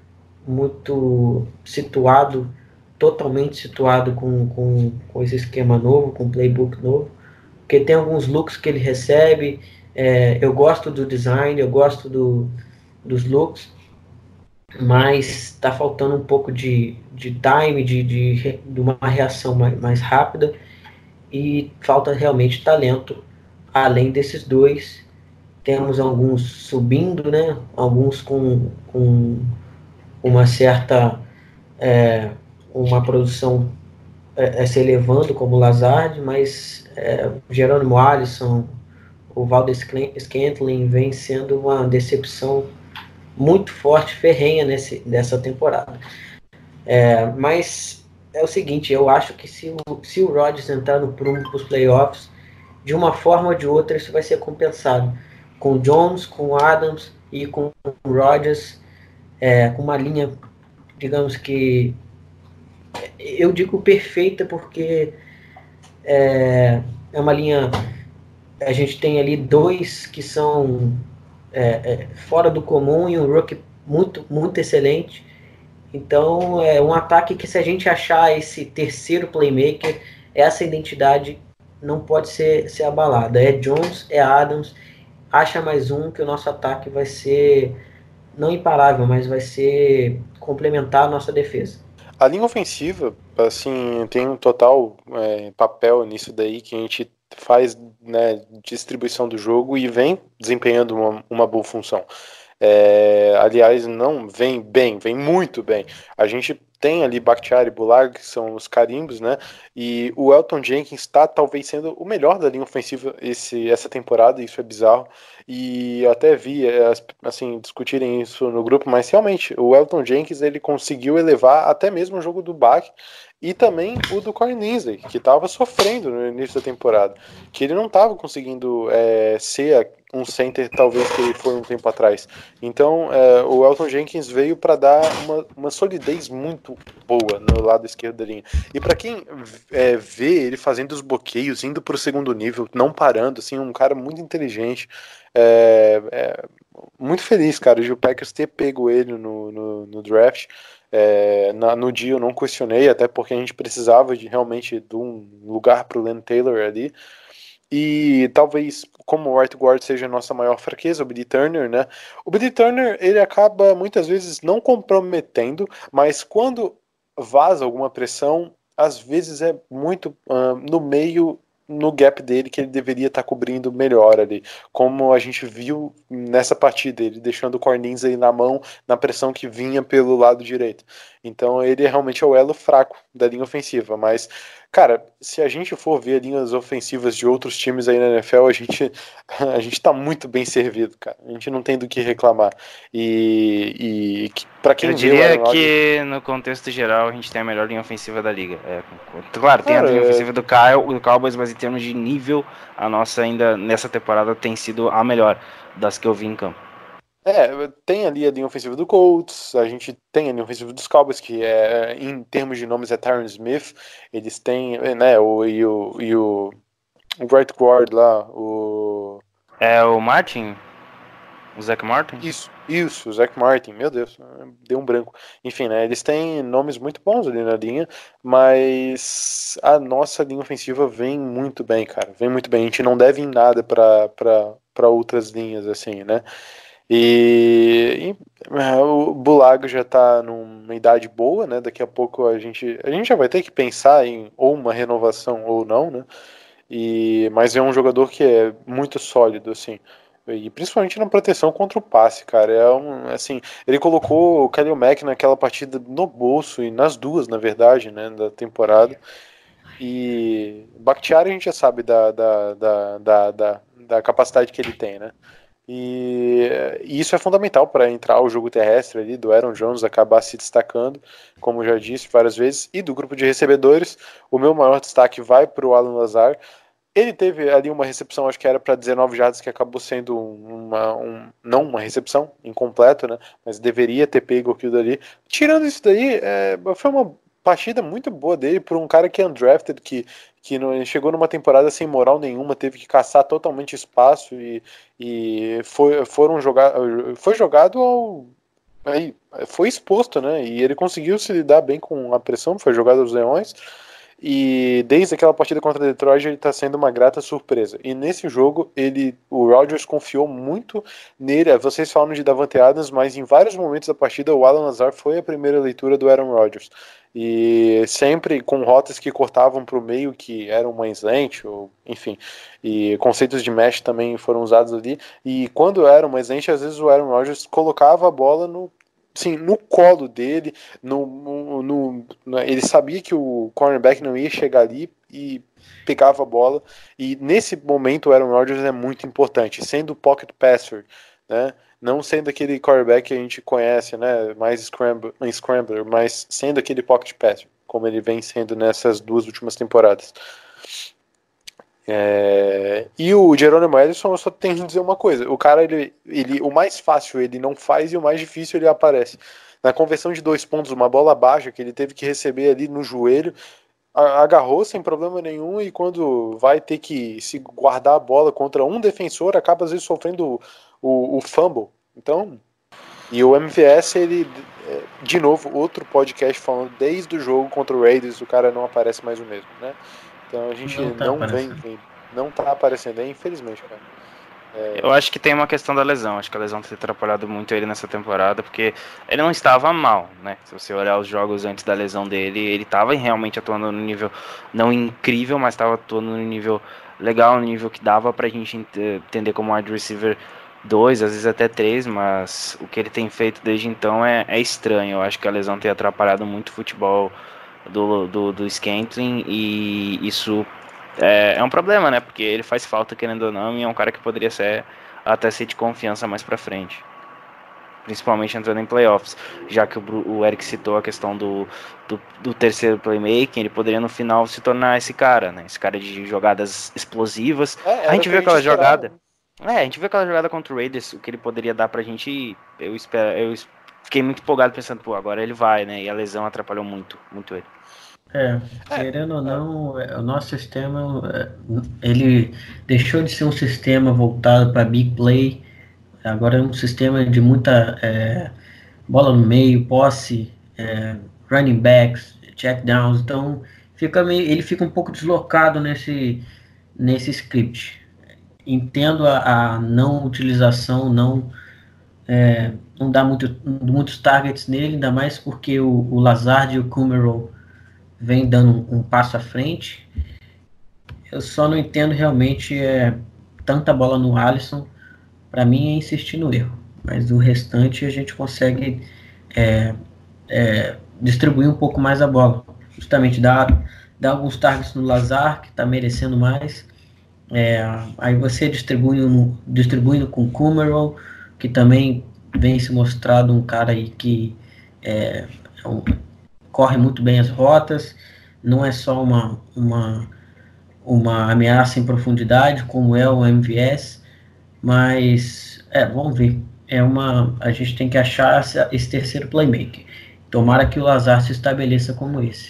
situado, totalmente situado com esse esquema novo, com o playbook novo, porque tem alguns looks que ele recebe. Eu gosto do design, eu gosto dos looks, mas está faltando um pouco de time, de uma reação mais rápida, e falta realmente talento. Além desses dois, temos alguns subindo, né? Alguns com uma certa uma produção se elevando, como o Lazard, mas Jerônimo Alisson, o Valdes-Scantling vem sendo uma decepção muito forte, ferrenha nessa temporada. Mas é o seguinte, eu acho que se o Rodgers entrar no prumo para os playoffs, de uma forma ou de outra isso vai ser compensado, com o Jones, com o Adams e com o Rodgers, com uma linha, digamos que eu digo perfeita, porque é uma linha, a gente tem ali dois que são fora do comum e um rookie muito, muito excelente. Então é um ataque que, se a gente achar esse terceiro playmaker, essa identidade não pode ser abalada. É Jones, é Adams, acha mais um, que o nosso ataque vai ser não imparável, mas vai ser complementar a nossa defesa. A linha ofensiva, assim, tem um total papel nisso daí, que a gente faz, né, distribuição do jogo e vem desempenhando uma boa função. Aliás, não vem bem, vem muito bem. A gente tem ali Bakhtiari e Bullard, que são os carimbos, né? E o Elgton Jenkins está talvez sendo o melhor da linha ofensiva essa temporada, isso é bizarro. E eu até vi, assim, discutirem isso no grupo, mas realmente o Elgton Jenkins, ele conseguiu elevar até mesmo o jogo do Bach e também o do Corey Linsley, que estava sofrendo no início da temporada, que ele não estava conseguindo ser um center talvez que ele foi um tempo atrás. Então o Elgton Jenkins veio para dar uma solidez muito boa no lado esquerdo da linha. E para quem vê ele fazendo os bloqueios, indo para o segundo nível, não parando, assim, um cara muito inteligente, muito feliz, cara, de o Packers ter pego ele no draft. No dia eu não questionei, até porque a gente precisava realmente de um lugar para o Len Taylor ali. E talvez, como o right guard seja a nossa maior fraqueza, o Billy Turner, né? O Billy Turner, ele acaba muitas vezes não comprometendo, mas quando vaza alguma pressão, às vezes é muito no meio, no gap dele, que ele deveria estar cobrindo melhor ali, como a gente viu nessa partida, ele deixando o Cornins aí na mão, na pressão que vinha pelo lado direito. Então ele realmente é o elo fraco da linha ofensiva. Mas, cara, se a gente for ver linhas ofensivas de outros times aí na NFL, a gente tá muito bem servido, cara. A gente não tem do que reclamar. Para quem Eu vê o diria Aaron Rodgers, que, no contexto geral, a gente tem a melhor linha ofensiva da liga. Claro, tem a Cara, linha ofensiva do Cowboys, mas em termos de nível, a nossa ainda nessa temporada tem sido a melhor das que eu vi em campo. tem ali a linha ofensiva do Colts, a gente tem a linha ofensiva dos Cowboys, que em termos de nomes é Tyron Smith, eles têm, né, o right guard lá, o É o Martin? O Zach Martin? Isso, o Zach Martin, meu Deus, deu um branco. Enfim, né, eles têm nomes muito bons ali na linha, mas a nossa linha ofensiva vem muito bem, cara, vem muito bem. A gente não deve em nada para outras linhas, assim, né? O Bulaga já tá numa idade boa, né? Daqui a pouco a gente já vai ter que pensar em ou uma renovação ou não, né? Mas é um jogador que é muito sólido, assim. E principalmente na proteção contra o passe, cara. Assim, ele colocou o Khalil Mack naquela partida no bolso, e nas duas, na verdade, né, da temporada. E Bakhtiari a gente já sabe da capacidade que ele tem, né? E isso é fundamental para entrar o jogo terrestre ali do Aaron Jones acabar se destacando, como já disse várias vezes. E do grupo de recebedores, o meu maior destaque vai para o Allen Lazard. Ele teve ali uma recepção, acho que era para 19 jardas, que acabou sendo não uma recepção, incompleto, né? Mas deveria ter pego aquilo dali. Tirando isso daí, foi uma partida muito boa dele por um cara que é undrafted, que chegou numa temporada sem moral nenhuma, teve que caçar totalmente espaço e foi jogado foi exposto, né? E ele conseguiu se lidar bem com a pressão, foi jogado aos leões. E desde aquela partida contra Detroit ele está sendo uma grata surpresa. E nesse jogo o Rodgers confiou muito nele. Vocês falam de Davante Adams, mas em vários momentos da partida o Allen Lazard foi a primeira leitura do Aaron Rodgers. E sempre com rotas que cortavam para o meio, que eram uma slant, ou enfim. E conceitos de mesh também foram usados ali. E quando era uma slant, às vezes o Aaron Rodgers colocava a bola no colo dele, ele sabia que o cornerback não ia chegar ali e pegava a bola, e nesse momento o Aaron Rodgers é muito importante, sendo o pocket passer, né? Não sendo aquele quarterback que a gente conhece, né? Mais scrambler, mas sendo aquele pocket passer, como ele vem sendo nessas duas últimas temporadas. E o Jerônimo Ellison, eu só tenho que dizer uma coisa: o cara, o mais fácil ele não faz e o mais difícil ele aparece. Na conversão de 2 pontos, uma bola baixa que ele teve que receber ali no joelho, agarrou sem problema nenhum, e quando vai ter que se guardar a bola contra um defensor, acaba às vezes sofrendo o fumble. Então, e o MVS, ele, de novo, outro podcast falando desde o jogo contra o Raiders, o cara não aparece mais o mesmo, né? Então a gente não tá aparecendo aí, infelizmente, cara. Eu acho que tem uma questão da lesão. Acho que a lesão tem atrapalhado muito ele nessa temporada, porque ele não estava mal, né? Se você olhar os jogos antes da lesão dele, ele estava realmente atuando no nível não incrível, mas estava atuando no nível legal, no nível que dava pra gente entender como wide receiver 2, às vezes até 3, mas o que ele tem feito desde então é estranho. Eu acho que a lesão tem atrapalhado muito o futebol do Scantling, e isso é um problema, né? Porque ele faz falta, querendo ou não, e é um cara que poderia até ser de confiança mais pra frente, principalmente entrando em playoffs, já que o Eric citou a questão do terceiro playmaking. Ele poderia no final se tornar esse cara, né? Esse cara de jogadas explosivas. A gente viu aquela jogada. A gente viu aquela jogada contra o Raiders, o que ele poderia dar pra gente, e eu fiquei muito empolgado pensando, agora ele vai, né? E a lesão atrapalhou muito ele. Querendo ou não, o nosso sistema, ele deixou de ser um sistema voltado para big play, agora é um sistema de muita bola no meio, posse, running backs, check downs, então ele fica um pouco deslocado nesse script. Entendo a não utilização, não dá muitos targets nele, ainda mais porque o Lazard e o Kumerow vem dando um passo à frente. Eu só não entendo realmente tanta bola no Alisson. Para mim é insistir no erro, mas o restante a gente consegue distribuir um pouco mais a bola. Justamente dar alguns targets no Lazar, que está merecendo mais. Aí você distribuindo com o Kumerow, que também vem se mostrado um cara aí que corre muito bem as rotas, não é só uma ameaça em profundidade, como é o MVS, mas vamos ver. A gente tem que achar esse terceiro playmaker. Tomara que o Lazar se estabeleça como esse.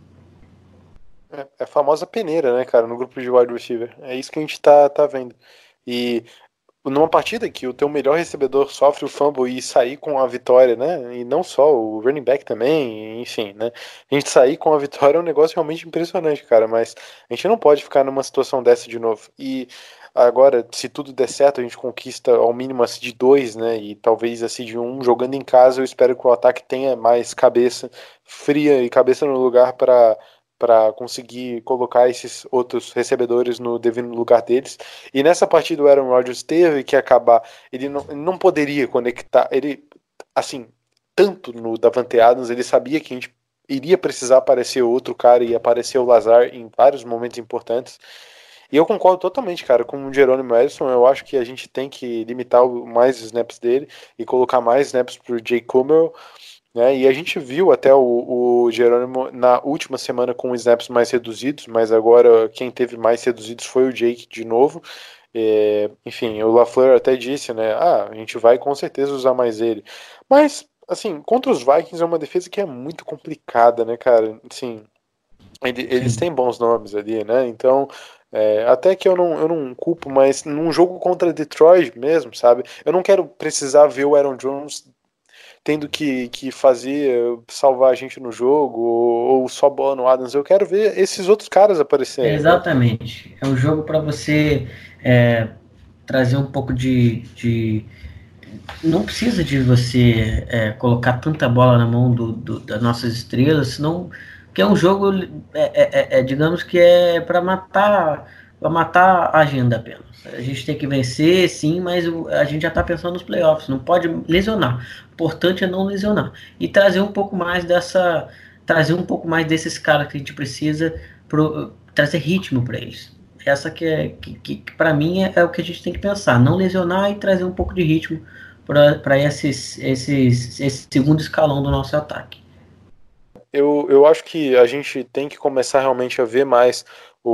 É a famosa peneira, né, cara, no grupo de wide receiver. É isso que a gente tá vendo. E numa partida que o teu melhor recebedor sofre o fumble e sair com a vitória, né? E não só, o running back também, enfim, né? A gente sair com a vitória é um negócio realmente impressionante, cara, mas a gente não pode ficar numa situação dessa de novo. E agora, se tudo der certo, a gente conquista ao mínimo a seed 2, né? E talvez a seed 1 jogando em casa. Eu espero que o ataque tenha mais cabeça fria e cabeça no lugar para conseguir colocar esses outros recebedores no devido lugar deles. E nessa partida o Aaron Rodgers teve que acabar, ele não poderia conectar, ele, assim, tanto no Davante Adams, ele sabia que a gente iria precisar aparecer outro cara e aparecer o Lazar em vários momentos importantes. E eu concordo totalmente, cara, com o Jerônimo Edson. Eu acho que a gente tem que limitar mais os snaps dele e colocar mais snaps pro Jay Kumerow, né? E a gente viu até o Jerônimo na última semana com snaps mais reduzidos, mas agora quem teve mais reduzidos foi o Jake de novo. Enfim, o LaFleur até disse, né? A gente vai com certeza usar mais ele. Mas, assim, contra os Vikings é uma defesa que é muito complicada, né, cara? Assim, eles têm bons nomes ali, né? Então, até que eu não culpo, mas num jogo contra Detroit mesmo, sabe? Eu não quero precisar ver o Aaron Jones tendo que salvar a gente no jogo, ou só bola no Adams. Eu quero ver esses outros caras aparecerem. Exatamente. É um jogo para você trazer um pouco de... Não precisa de você colocar tanta bola na mão das nossas estrelas, senão... Porque é um jogo, digamos que é para matar a agenda apenas. A gente tem que vencer, sim, mas a gente já está pensando nos playoffs, não pode lesionar. O importante é não lesionar. E trazer um pouco mais desses caras que a gente precisa, trazer ritmo para eles. Essa que para mim é o que a gente tem que pensar. Não lesionar e trazer um pouco de ritmo para esse segundo escalão do nosso ataque. Eu acho que a gente tem que começar realmente a ver mais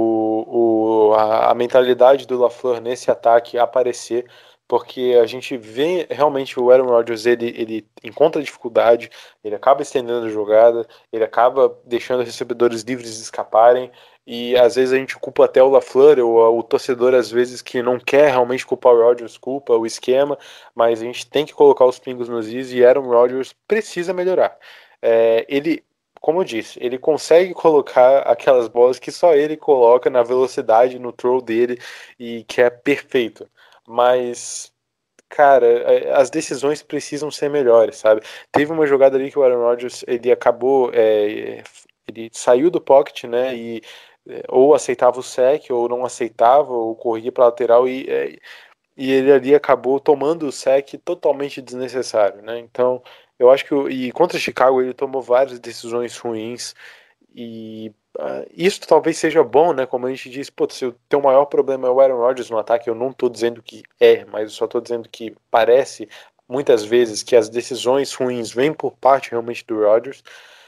a mentalidade do LaFleur nesse ataque aparecer, porque a gente vê realmente o Aaron Rodgers, ele encontra dificuldade, ele acaba estendendo a jogada, ele acaba deixando os recebedores livres escaparem, e às vezes a gente culpa até o LaFleur, ou o torcedor às vezes que não quer realmente culpar o Rodgers, culpa o esquema, mas a gente tem que colocar os pingos nos is, e Aaron Rodgers precisa melhorar. Como eu disse, ele consegue colocar aquelas bolas que só ele coloca na velocidade, no throw dele, e que é perfeito. Mas, cara, as decisões precisam ser melhores, sabe? Teve uma jogada ali que o Aaron Rodgers, ele acabou, ele saiu do pocket, né, e ou aceitava o sack, ou não aceitava, ou corria para lateral, e ele ali acabou tomando o sack totalmente desnecessário, né? Então, eu acho que contra o Chicago ele tomou várias decisões ruins, e isso talvez seja bom, né? Como a gente diz, se o teu maior problema é o Aaron Rodgers no ataque, eu não estou dizendo que mas eu só estou dizendo que parece muitas vezes que as decisões ruins vêm por parte realmente do Rodgers,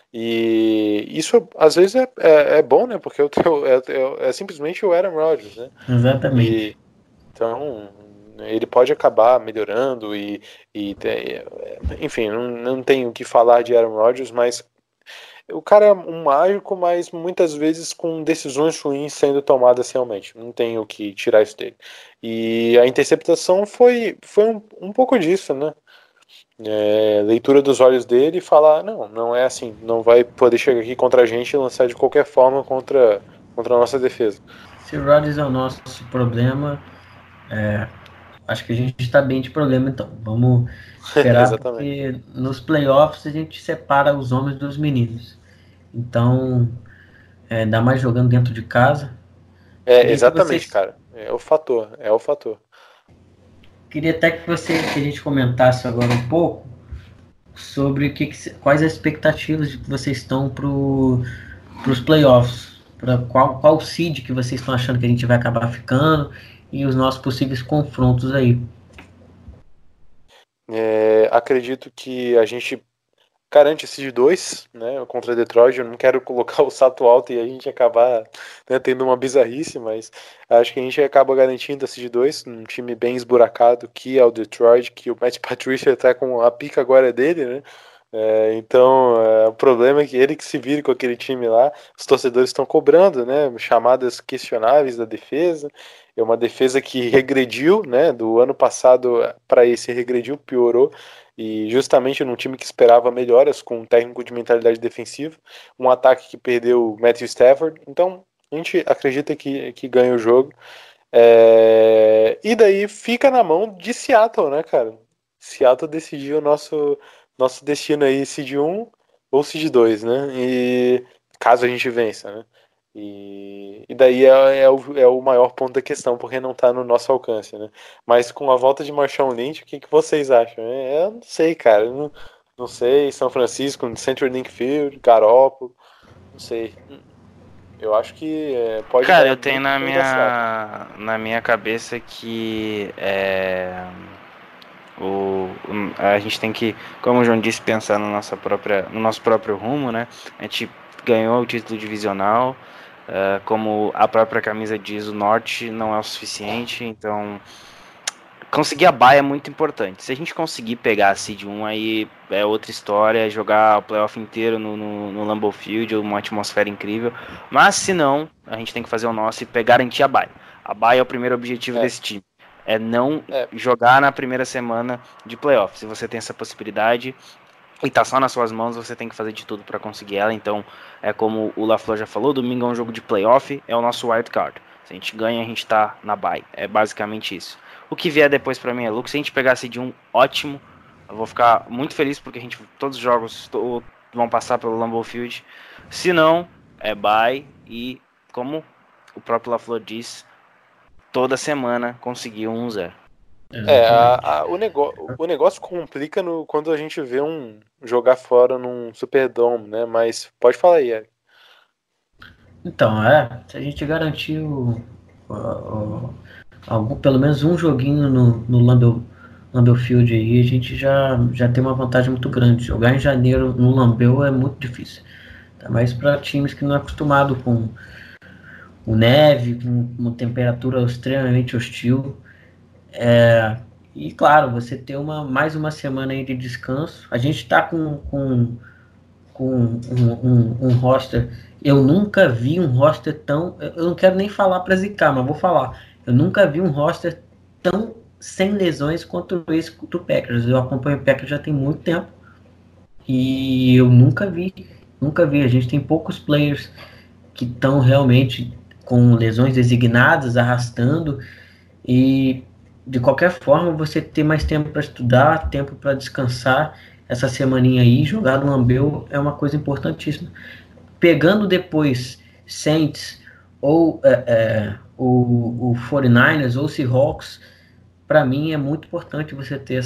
e isso às vezes é bom, né? Porque é simplesmente o Aaron Rodgers, né? Exatamente. Então ele pode acabar melhorando enfim, não tenho o que falar de Aaron Rodgers, mas o cara é um mágico, mas muitas vezes com decisões ruins sendo tomadas realmente. Não tenho o que tirar isso dele. E a interceptação foi um pouco disso, né? Leitura dos olhos dele e falar, não é assim, não vai poder chegar aqui contra a gente e lançar de qualquer forma contra a nossa defesa. Se o Rodgers é o nosso problema, acho que a gente está bem de problema, então. Vamos esperar, porque nos playoffs a gente separa os homens dos meninos. Então, ainda mais jogando dentro de casa. Exatamente, cara. É o fator. Queria até que a gente comentasse agora um pouco sobre quais as expectativas que vocês estão para os playoffs, para qual seed que vocês estão achando que a gente vai acabar ficando e os nossos possíveis confrontos aí. Acredito que a gente garante esse de 2, né, contra Detroit. Eu não quero colocar o salto alto e a gente acabar, né, tendo uma bizarrice, mas acho que a gente acaba garantindo esse de 2, um time bem esburacado, que é o Detroit, que o Matt Patricia tá com a pica agora dele, né? Então, o problema é que ele que se vire com aquele time lá, os torcedores estão cobrando, né, chamadas questionáveis da defesa. É uma defesa que regrediu, né, do ano passado para esse regrediu, piorou, e justamente num time que esperava melhoras com um técnico de mentalidade defensiva, um ataque que perdeu o Matthew Stafford. Então, a gente acredita que ganha o jogo. E daí fica na mão de Seattle, né, cara? Seattle decidiu o nosso destino aí, seed 1 ou seed 2, né? E caso a gente vença, né? E daí é o maior ponto da questão, porque não tá no nosso alcance, né? Mas com a volta de Marshawn Lynch, o que vocês acham? Eu não sei, cara. Eu não sei. São Francisco, Central Link Field, Garoppolo, não sei. Eu acho que pode Cara, dar eu tenho muito bem dar certo. na minha cabeça que a gente tem que, como o João disse, pensar no nosso próprio rumo, né? A gente ganhou o título divisional, como a própria camisa diz, o norte não é o suficiente, então conseguir a bye é muito importante. Se a gente conseguir pegar a seed 1, aí é outra história, jogar o playoff inteiro no Lambeau Field, uma atmosfera incrível. Mas se não, a gente tem que fazer o nosso e garantir a bye. A bye é o primeiro objetivo desse time. É não jogar na primeira semana de playoff. Se você tem essa possibilidade e tá só nas suas mãos, você tem que fazer de tudo para conseguir ela. Então, é como o LaFleur já falou, domingo é um jogo de playoff, é o nosso wild card. Se a gente ganha, a gente tá na bye. É basicamente isso. O que vier depois para mim é lucro. Se a gente pegar de um, ótimo. Eu vou ficar muito feliz porque todos os jogos vão passar pelo Lambeau Field. Se não, é bye. E como o próprio LaFleur diz, toda semana conseguir 1-0. O negócio complica quando a gente vê jogar fora num Superdome, né? Mas pode falar aí, Eric. Então, se a gente garantir pelo menos um joguinho no Lambeau Field aí, a gente já tem uma vantagem muito grande. Jogar em janeiro no Lambeau é muito difícil. Tá mais para times que não é acostumado com neve, com uma temperatura extremamente hostil. E claro, você ter mais uma semana aí de descanso. A gente está com um roster. Eu nunca vi um roster tão. Eu não quero nem falar para zicar, mas vou falar. Eu nunca vi um roster tão sem lesões quanto esse do Packers. Eu acompanho o Packers já tem muito tempo e eu nunca vi. A gente tem poucos players que estão realmente com lesões designadas, arrastando, e de qualquer forma você ter mais tempo para estudar, tempo para descansar, essa semaninha aí, jogar no Lambeau é uma coisa importantíssima. Pegando depois Saints ou o 49ers ou Seahawks, para mim é muito importante você ter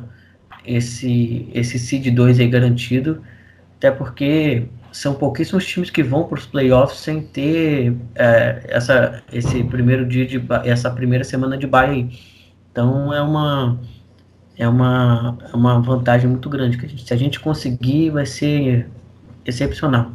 esse seed 2 aí garantido, até porque são pouquíssimos times que vão para os playoffs sem ter esse primeiro dia essa primeira semana de bye. Então é uma vantagem muito grande que se a gente conseguir, vai ser excepcional.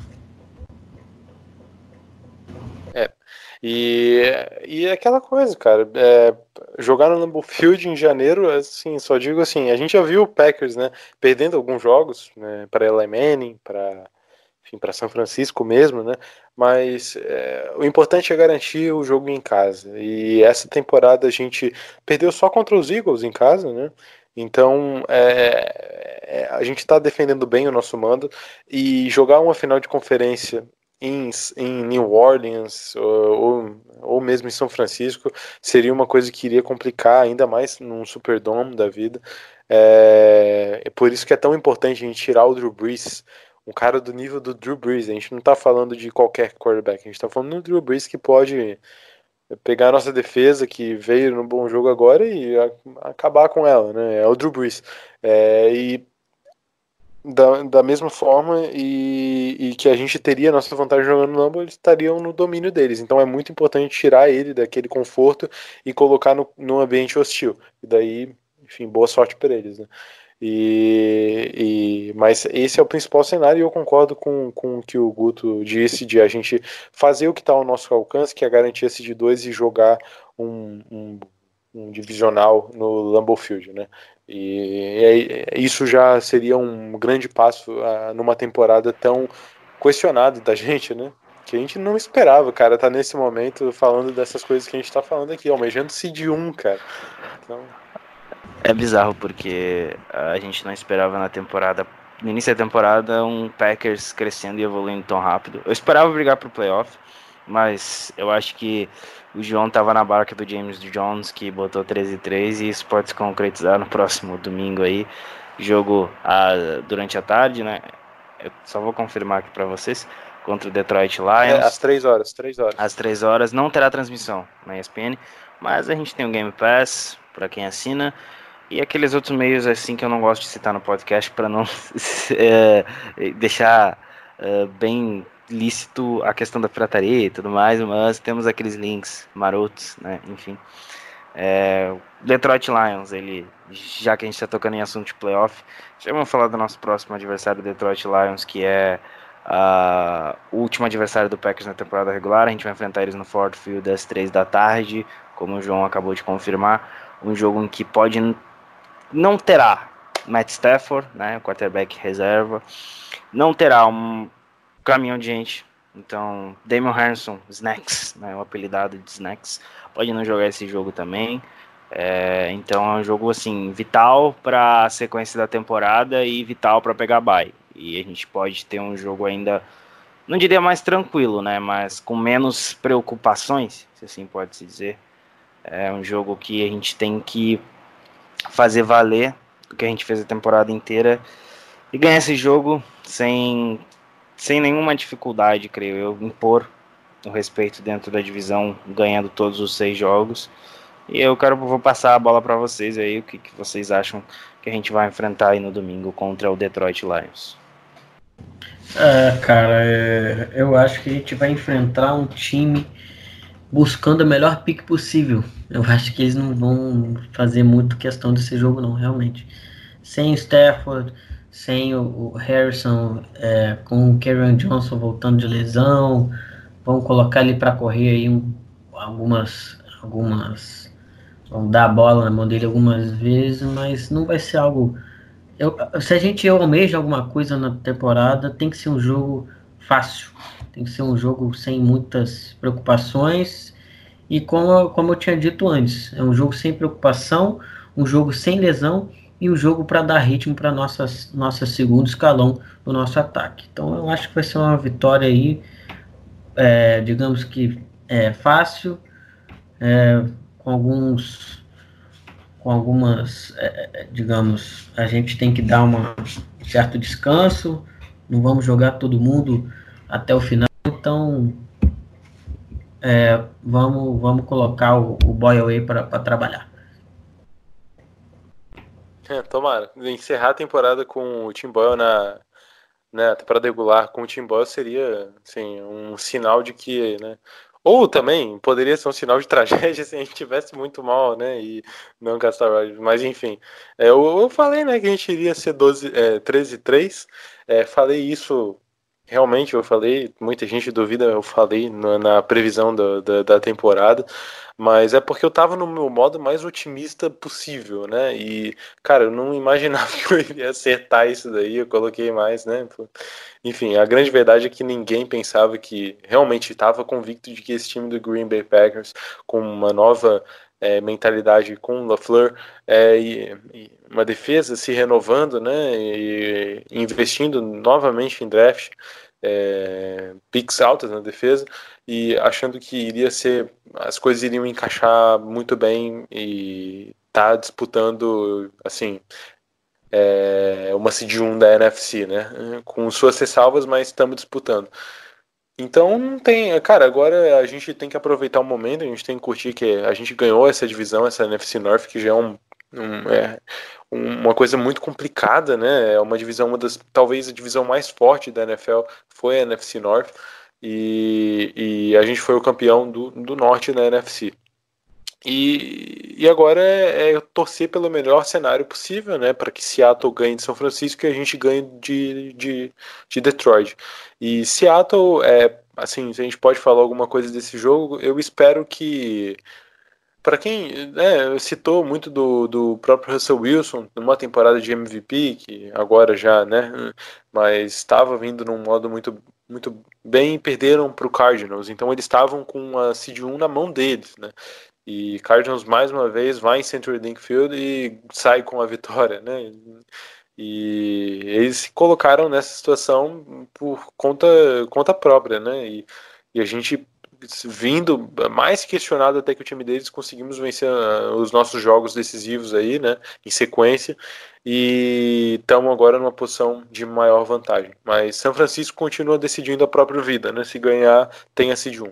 E aquela coisa, cara, jogar no Lambeau Field em janeiro, assim, só digo assim, a gente já viu o Packers, né, perdendo alguns jogos, né, para Eli Manning, para São Francisco mesmo, né, mas o importante é garantir o jogo em casa, e essa temporada a gente perdeu só contra os Eagles em casa, né, então a gente está defendendo bem o nosso mando, e jogar uma final de conferência em New Orleans ou mesmo em São Francisco seria uma coisa que iria complicar ainda mais num Superdome da vida. É por isso que é tão importante a gente tirar o Drew Brees, um cara do nível do Drew Brees. A gente não tá falando de qualquer quarterback, a gente tá falando do Drew Brees que pode pegar a nossa defesa, que veio no bom jogo agora, e acabar com ela, né? É o Drew Brees. E da mesma forma e que a gente teria a nossa vantagem jogando no Lambeau, eles estariam no domínio deles. Então é muito importante tirar ele daquele conforto e colocar no ambiente hostil. E daí, enfim, boa sorte para eles, né? Mas esse é o principal cenário e eu concordo com o que o Guto disse de a gente fazer o que está ao nosso alcance, que é garantir esse de 2 e jogar um divisional no Lambeau Field, né? Isso já seria um grande passo numa temporada tão questionada da gente, né? Que a gente não esperava, cara, tá nesse momento falando dessas coisas que a gente tá falando aqui, almejando seed 1, cara. Então... É bizarro porque a gente não esperava no início da temporada, um Packers crescendo e evoluindo tão rápido. Eu esperava brigar pro playoff, mas eu acho que o João tava na barca do James Jones, que botou 13-3, e isso pode se concretizar no próximo domingo aí. Jogo durante a tarde, né? Eu só vou confirmar aqui pra vocês. Contra o Detroit Lions. Às 3 horas. Às 3 horas. Não terá transmissão na ESPN, mas a gente tem o Game Pass pra quem assina. E aqueles outros meios assim que eu não gosto de citar no podcast para não deixar bem lícito a questão da pirataria e tudo mais, mas temos aqueles links marotos, né? Enfim. Detroit Lions, já que a gente está tocando em assunto de playoff, já vamos falar do nosso próximo adversário, Detroit Lions, que é o último adversário do Packers na temporada regular. A gente vai enfrentar eles no Ford Field às 3 da tarde, como o João acabou de confirmar. Um jogo em que não terá Matt Stafford, né, o quarterback reserva, não terá um caminhão de gente. Então, Damian Harrison, Snacks, né, o apelidado de Snacks, pode não jogar esse jogo também. Então é um jogo assim vital para a sequência da temporada e vital para pegar bye. E a gente pode ter um jogo ainda, não diria mais tranquilo, né, mas com menos preocupações, se assim pode se dizer. É um jogo que a gente tem que fazer valer o que a gente fez a temporada inteira e ganhar esse jogo sem nenhuma dificuldade, creio eu, impor o respeito dentro da divisão, ganhando todos os 6 jogos. E vou passar a bola para vocês aí, o que vocês acham que a gente vai enfrentar aí no domingo contra o Detroit Lions. Cara, eu acho que a gente vai enfrentar um time buscando a melhor pick possível. Eu acho que eles não vão fazer muito questão desse jogo não, realmente. Sem o Stafford, sem o Harrison, com o Kerryon Johnson voltando de lesão, vão colocar ele para correr aí algumas, vão dar a bola na mão dele algumas vezes, mas não vai ser algo... Se a gente almeja alguma coisa na temporada, tem que ser um jogo fácil, tem que ser um jogo sem muitas preocupações, e como eu tinha dito antes, é um jogo sem preocupação, um jogo sem lesão, e um jogo para dar ritmo para nossa segundo escalão do nosso ataque. Então eu acho que vai ser uma vitória aí, digamos que fácil, com algumas, digamos, a gente tem que dar um certo descanso, não vamos jogar todo mundo até o final, então vamos colocar o Boyle aí para trabalhar. Tomara. Encerrar a temporada com o Tim Boyle na temporada regular com o Tim Boyle seria assim, um sinal de que, né? Ou também poderia ser um sinal de tragédia se a gente tivesse muito mal, né? E não gastar. Mas enfim, eu falei, né, que a gente iria ser 13-3. Falei isso. Realmente, eu falei, muita gente duvida, eu falei na previsão da temporada, mas é porque eu tava no meu modo mais otimista possível, né? E, cara, eu não imaginava que eu iria acertar isso daí, eu coloquei mais, né? Enfim, a grande verdade é que ninguém pensava que realmente estava convicto de que esse time do Green Bay Packers, com uma nova mentalidade com o LaFleur, e uma defesa se renovando, né, e investindo novamente em draft, picks altas na defesa, e achando que as coisas iriam encaixar muito bem e tá disputando assim uma seed 1 da NFC, né, com suas ressalvas, mas estamos disputando. Então não tem, cara, agora a gente tem que aproveitar o momento, a gente tem que curtir que a gente ganhou essa divisão, essa NFC North, que já é uma uma coisa muito complicada, né? É uma divisão, talvez a divisão mais forte da NFL foi a NFC North, e a gente foi o campeão do Norte na NFC. E agora é torcer pelo melhor cenário possível, né? Para que Seattle ganhe de São Francisco e a gente ganhe de Detroit. E Seattle, assim, se a gente pode falar alguma coisa desse jogo, eu espero que, para quem citou muito do próprio Russell Wilson, numa temporada de MVP, que agora já, né? Mas estava vindo num modo muito, muito bem e perderam para o Cardinals. Então eles estavam com a seed 1 na mão deles, né? E Cardinals mais uma vez vai em CenturyLink Field e sai com a vitória, né? E eles se colocaram nessa situação por conta própria, né? E a gente vindo mais questionado até que o time deles, conseguimos vencer os nossos jogos decisivos aí, né? Em sequência, e estamos agora numa posição de maior vantagem. Mas São Francisco continua decidindo a própria vida, né? Se ganhar, tem a seed 1.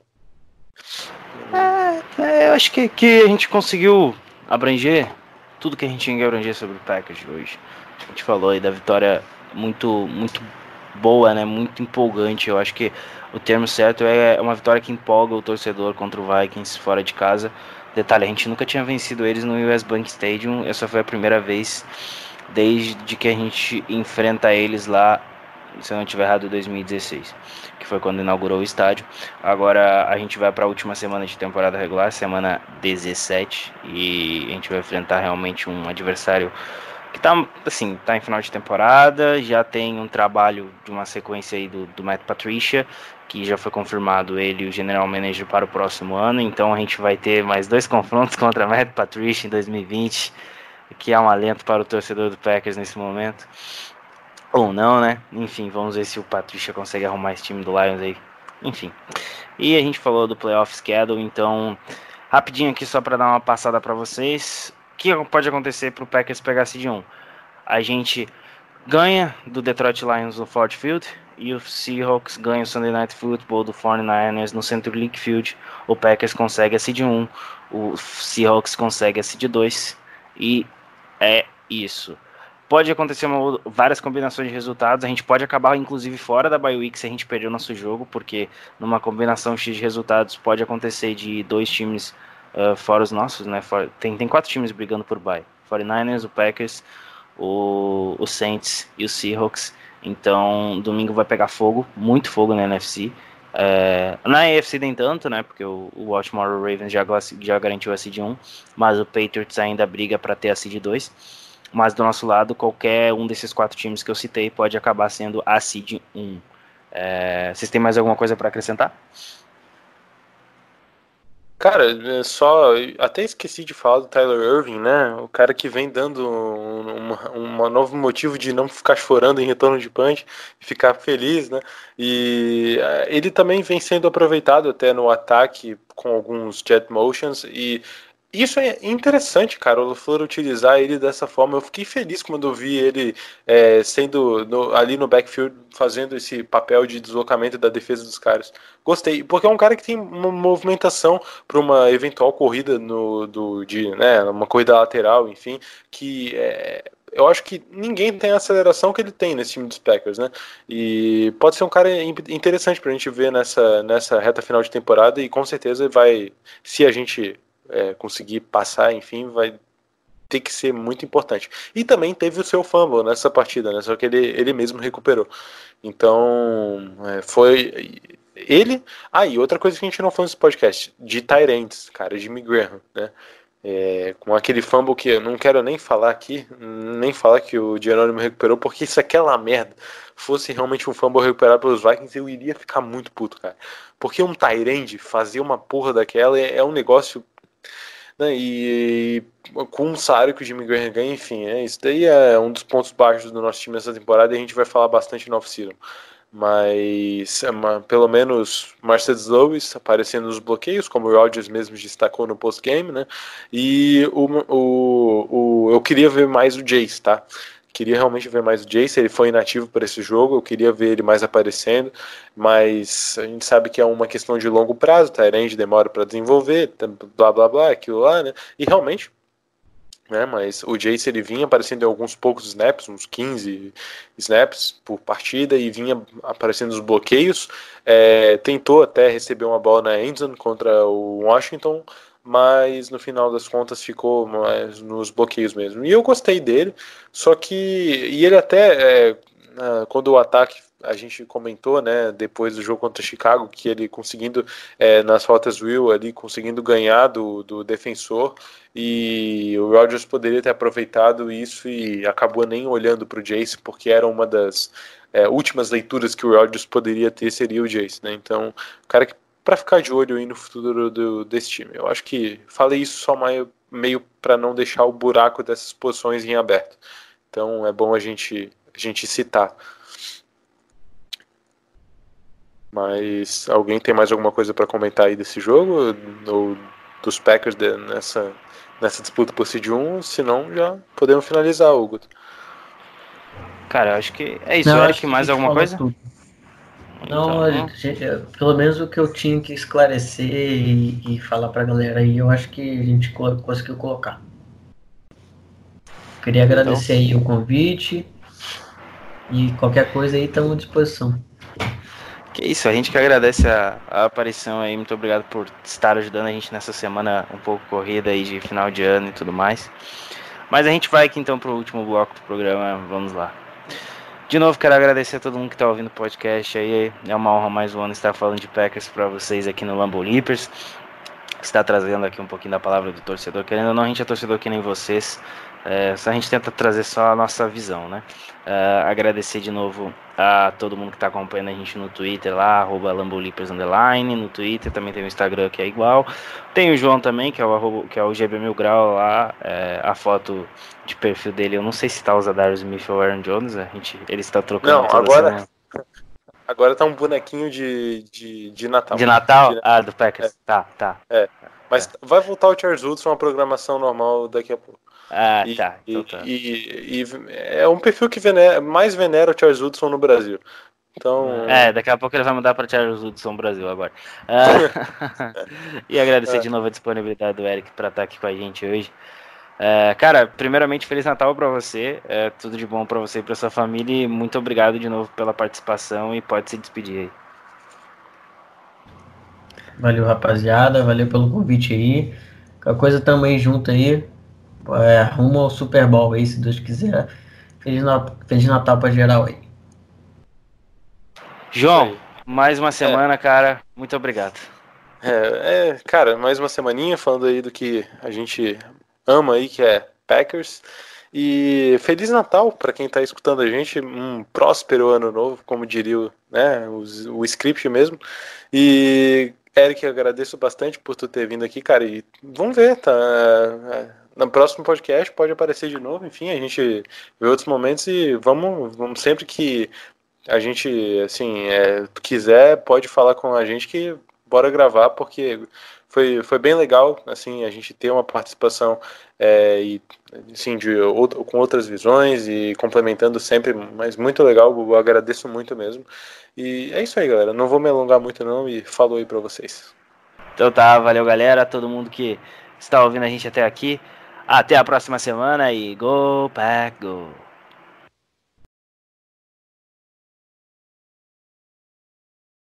Eu acho que a gente conseguiu abranger tudo que a gente tinha que abranger sobre o Packers de hoje. A gente falou aí da vitória muito, muito boa, né? Muito empolgante. Eu acho que o termo certo é uma vitória que empolga o torcedor contra o Vikings fora de casa. Detalhe, a gente nunca tinha vencido eles no US Bank Stadium. Essa foi a primeira vez desde que a gente enfrenta eles lá, se eu não estiver errado, em 2016, que foi quando inaugurou o estádio. Agora a gente vai para a última semana de temporada regular, semana 17, e a gente vai enfrentar realmente um adversário que tá em final de temporada, já tem um trabalho de uma sequência aí do Matt Patricia, que já foi confirmado ele e o General Manager para o próximo ano, então a gente vai ter mais 2 confrontos contra Matt Patricia em 2020, que é um alento para o torcedor do Packers nesse momento. Ou não, né? Enfim, vamos ver se o Patricia consegue arrumar esse time do Lions aí. Enfim. E a gente falou do playoff schedule, então, rapidinho aqui só para dar uma passada para vocês. O que pode acontecer para o Packers pegar a seed 1? A gente ganha do Detroit Lions no Ford Field e o Seahawks ganha o Sunday Night Football do 49ers no CenturyLink Field. O Packers consegue a seed 1, o Seahawks consegue a seed 2 e é isso. Pode acontecer várias combinações de resultados. A gente pode acabar, inclusive, fora da bye week se a gente perder o nosso jogo, porque numa combinação X de resultados pode acontecer de 2 times fora os nossos, né? Tem 4 times brigando por bye. 49ers, o Packers, o Saints e o Seahawks. Então, domingo vai pegar fogo, muito fogo na NFC. Na AFC nem tanto, né? Porque o Baltimore Ravens já garantiu a seed 1, mas o Patriots ainda briga para ter a seed 2. Mas do nosso lado, qualquer um desses 4 times que eu citei pode acabar sendo a seed 1. Vocês têm mais alguma coisa para acrescentar? Cara, até esqueci de falar do Tyler Irving, né? O cara que vem dando um novo motivo de não ficar chorando em retorno de punch e ficar feliz, né? E ele também vem sendo aproveitado até no ataque com alguns jet motions, e isso é interessante, cara, o LaFleur utilizar ele dessa forma. Eu fiquei feliz quando eu vi ele sendo ali no backfield, fazendo esse papel de deslocamento da defesa dos caras. Gostei, porque é um cara que tem uma movimentação para uma eventual corrida uma corrida lateral, enfim, que eu acho que ninguém tem a aceleração que ele tem nesse time dos Packers, né? E pode ser um cara interessante pra gente ver nessa reta final de temporada, e com certeza vai, se a gente conseguir passar, enfim, vai ter que ser muito importante. E também teve o seu fumble nessa partida, né? Só que ele mesmo recuperou. Então, foi ele. E outra coisa que a gente não falou nesse podcast, de tight ends, cara, Jimmy Graham, né? Com aquele fumble que eu não quero nem falar aqui, nem falar que o Jerônimo recuperou, porque se aquela merda fosse realmente um fumble recuperado pelos Vikings, eu iria ficar muito puto, cara. Porque um tight end fazer uma porra daquela é um negócio, né, e com o salário que o Jimmy Graham ganha, enfim, isso daí é um dos pontos baixos do nosso time nessa temporada, e a gente vai falar bastante no off-season. Mas pelo menos Mercedes Lewis aparecendo nos bloqueios, como o Rodgers mesmo destacou no post-game, né? E eu queria ver mais o Jace, tá? Queria realmente ver mais o Jace, ele foi inativo para esse jogo, eu queria ver ele mais aparecendo, mas a gente sabe que é uma questão de longo prazo, Tyrande demora para desenvolver, blá blá blá, aquilo lá, né? E realmente né? Mas o Jace ele vinha aparecendo em alguns poucos snaps, uns 15 snaps por partida, e vinha aparecendo nos bloqueios. Tentou até receber uma bola na endzone contra o Washington, mas no final das contas ficou mais nos bloqueios mesmo. E eu gostei dele, só que e ele até quando o ataque, a gente comentou, né, depois do jogo contra o Chicago, que ele conseguindo nas rotas Will ali, conseguindo ganhar do defensor, e o Rodgers poderia ter aproveitado isso e acabou nem olhando para o Jace, porque era uma das últimas leituras que o Rodgers poderia ter, seria o Jace, né? Então, o cara que para ficar de olho aí no futuro desse time. Eu acho que falei isso só meio para não deixar o buraco dessas posições em aberto. Então é bom a gente citar. Mas alguém tem mais alguma coisa para comentar aí desse jogo? Ou dos Packers nessa disputa por seed 1? Se não, já podemos finalizar, Hugo. Cara, eu acho que é isso. Não, Eric, acho que mais a gente alguma falou coisa? tudo. Não, Então, pelo menos o que eu tinha que esclarecer e falar pra galera aí, eu acho que a gente conseguiu colocar. Queria agradecer aí o convite e qualquer coisa aí estamos à disposição. que isso, a gente que agradece a aparição aí, muito obrigado por estar ajudando a gente nessa semana um pouco corrida aí de final de ano e tudo mais. Mas a gente vai aqui então pro último bloco do programa, vamos lá. De novo, quero agradecer a todo mundo que está ouvindo o podcast aí. É uma honra mais um ano estar falando de Packers para vocês aqui no Lambeau Leapers. Está trazendo aqui um pouquinho da palavra do torcedor. Querendo ou não, a gente é torcedor que nem vocês. A gente tenta trazer só a nossa visão, né? Agradecer de novo a todo mundo que está acompanhando a gente no Twitter lá, @LambeauLeapers_, no Twitter, também tem o Instagram que é igual. Tem o João também, que é o GB Mil Grau lá, a foto de perfil dele, eu não sei se tá o Zadarius Smith ou Aaron Jones, ele está trocando Não, toda semana. Agora tá um bonequinho de Natal. De Natal? Do Packers. Tá. Mas vai voltar o Charles Woodson, uma programação normal daqui a pouco. Tá. Então tá. E é um perfil que mais venera o Charles Woodson no Brasil. Então... daqui a pouco ele vai mudar para Charles Woodson Brasil agora. E agradecer de novo a disponibilidade do Eric para estar aqui com a gente hoje. Cara, primeiramente, Feliz Natal para você, tudo de bom para você e para sua família, e muito obrigado de novo pela participação, e pode se despedir aí. Valeu, rapaziada, valeu pelo convite aí. Qualquer coisa também junto aí, rumo ao Super Bowl aí, se Deus quiser. Feliz Natal pra geral aí. João, mais uma semana, cara, muito obrigado. Cara, mais uma semaninha falando aí do que a gente ama aí, que é Packers. E Feliz Natal para quem tá escutando a gente, um próspero ano novo, como diria o script mesmo. E Eric, eu agradeço bastante por tu ter vindo aqui, cara, e vamos ver, tá? No próximo podcast pode aparecer de novo, enfim, a gente vê outros momentos e vamos sempre que a gente, assim, quiser, pode falar com a gente que bora gravar, porque foi bem legal, assim, a gente ter uma participação e, assim, com outras visões e complementando sempre, mas muito legal, eu agradeço muito mesmo. E é isso aí, galera, não vou me alongar muito não, e falou aí pra vocês. Então tá, valeu galera, todo mundo que está ouvindo a gente até aqui, até a próxima semana e Go Pack Go!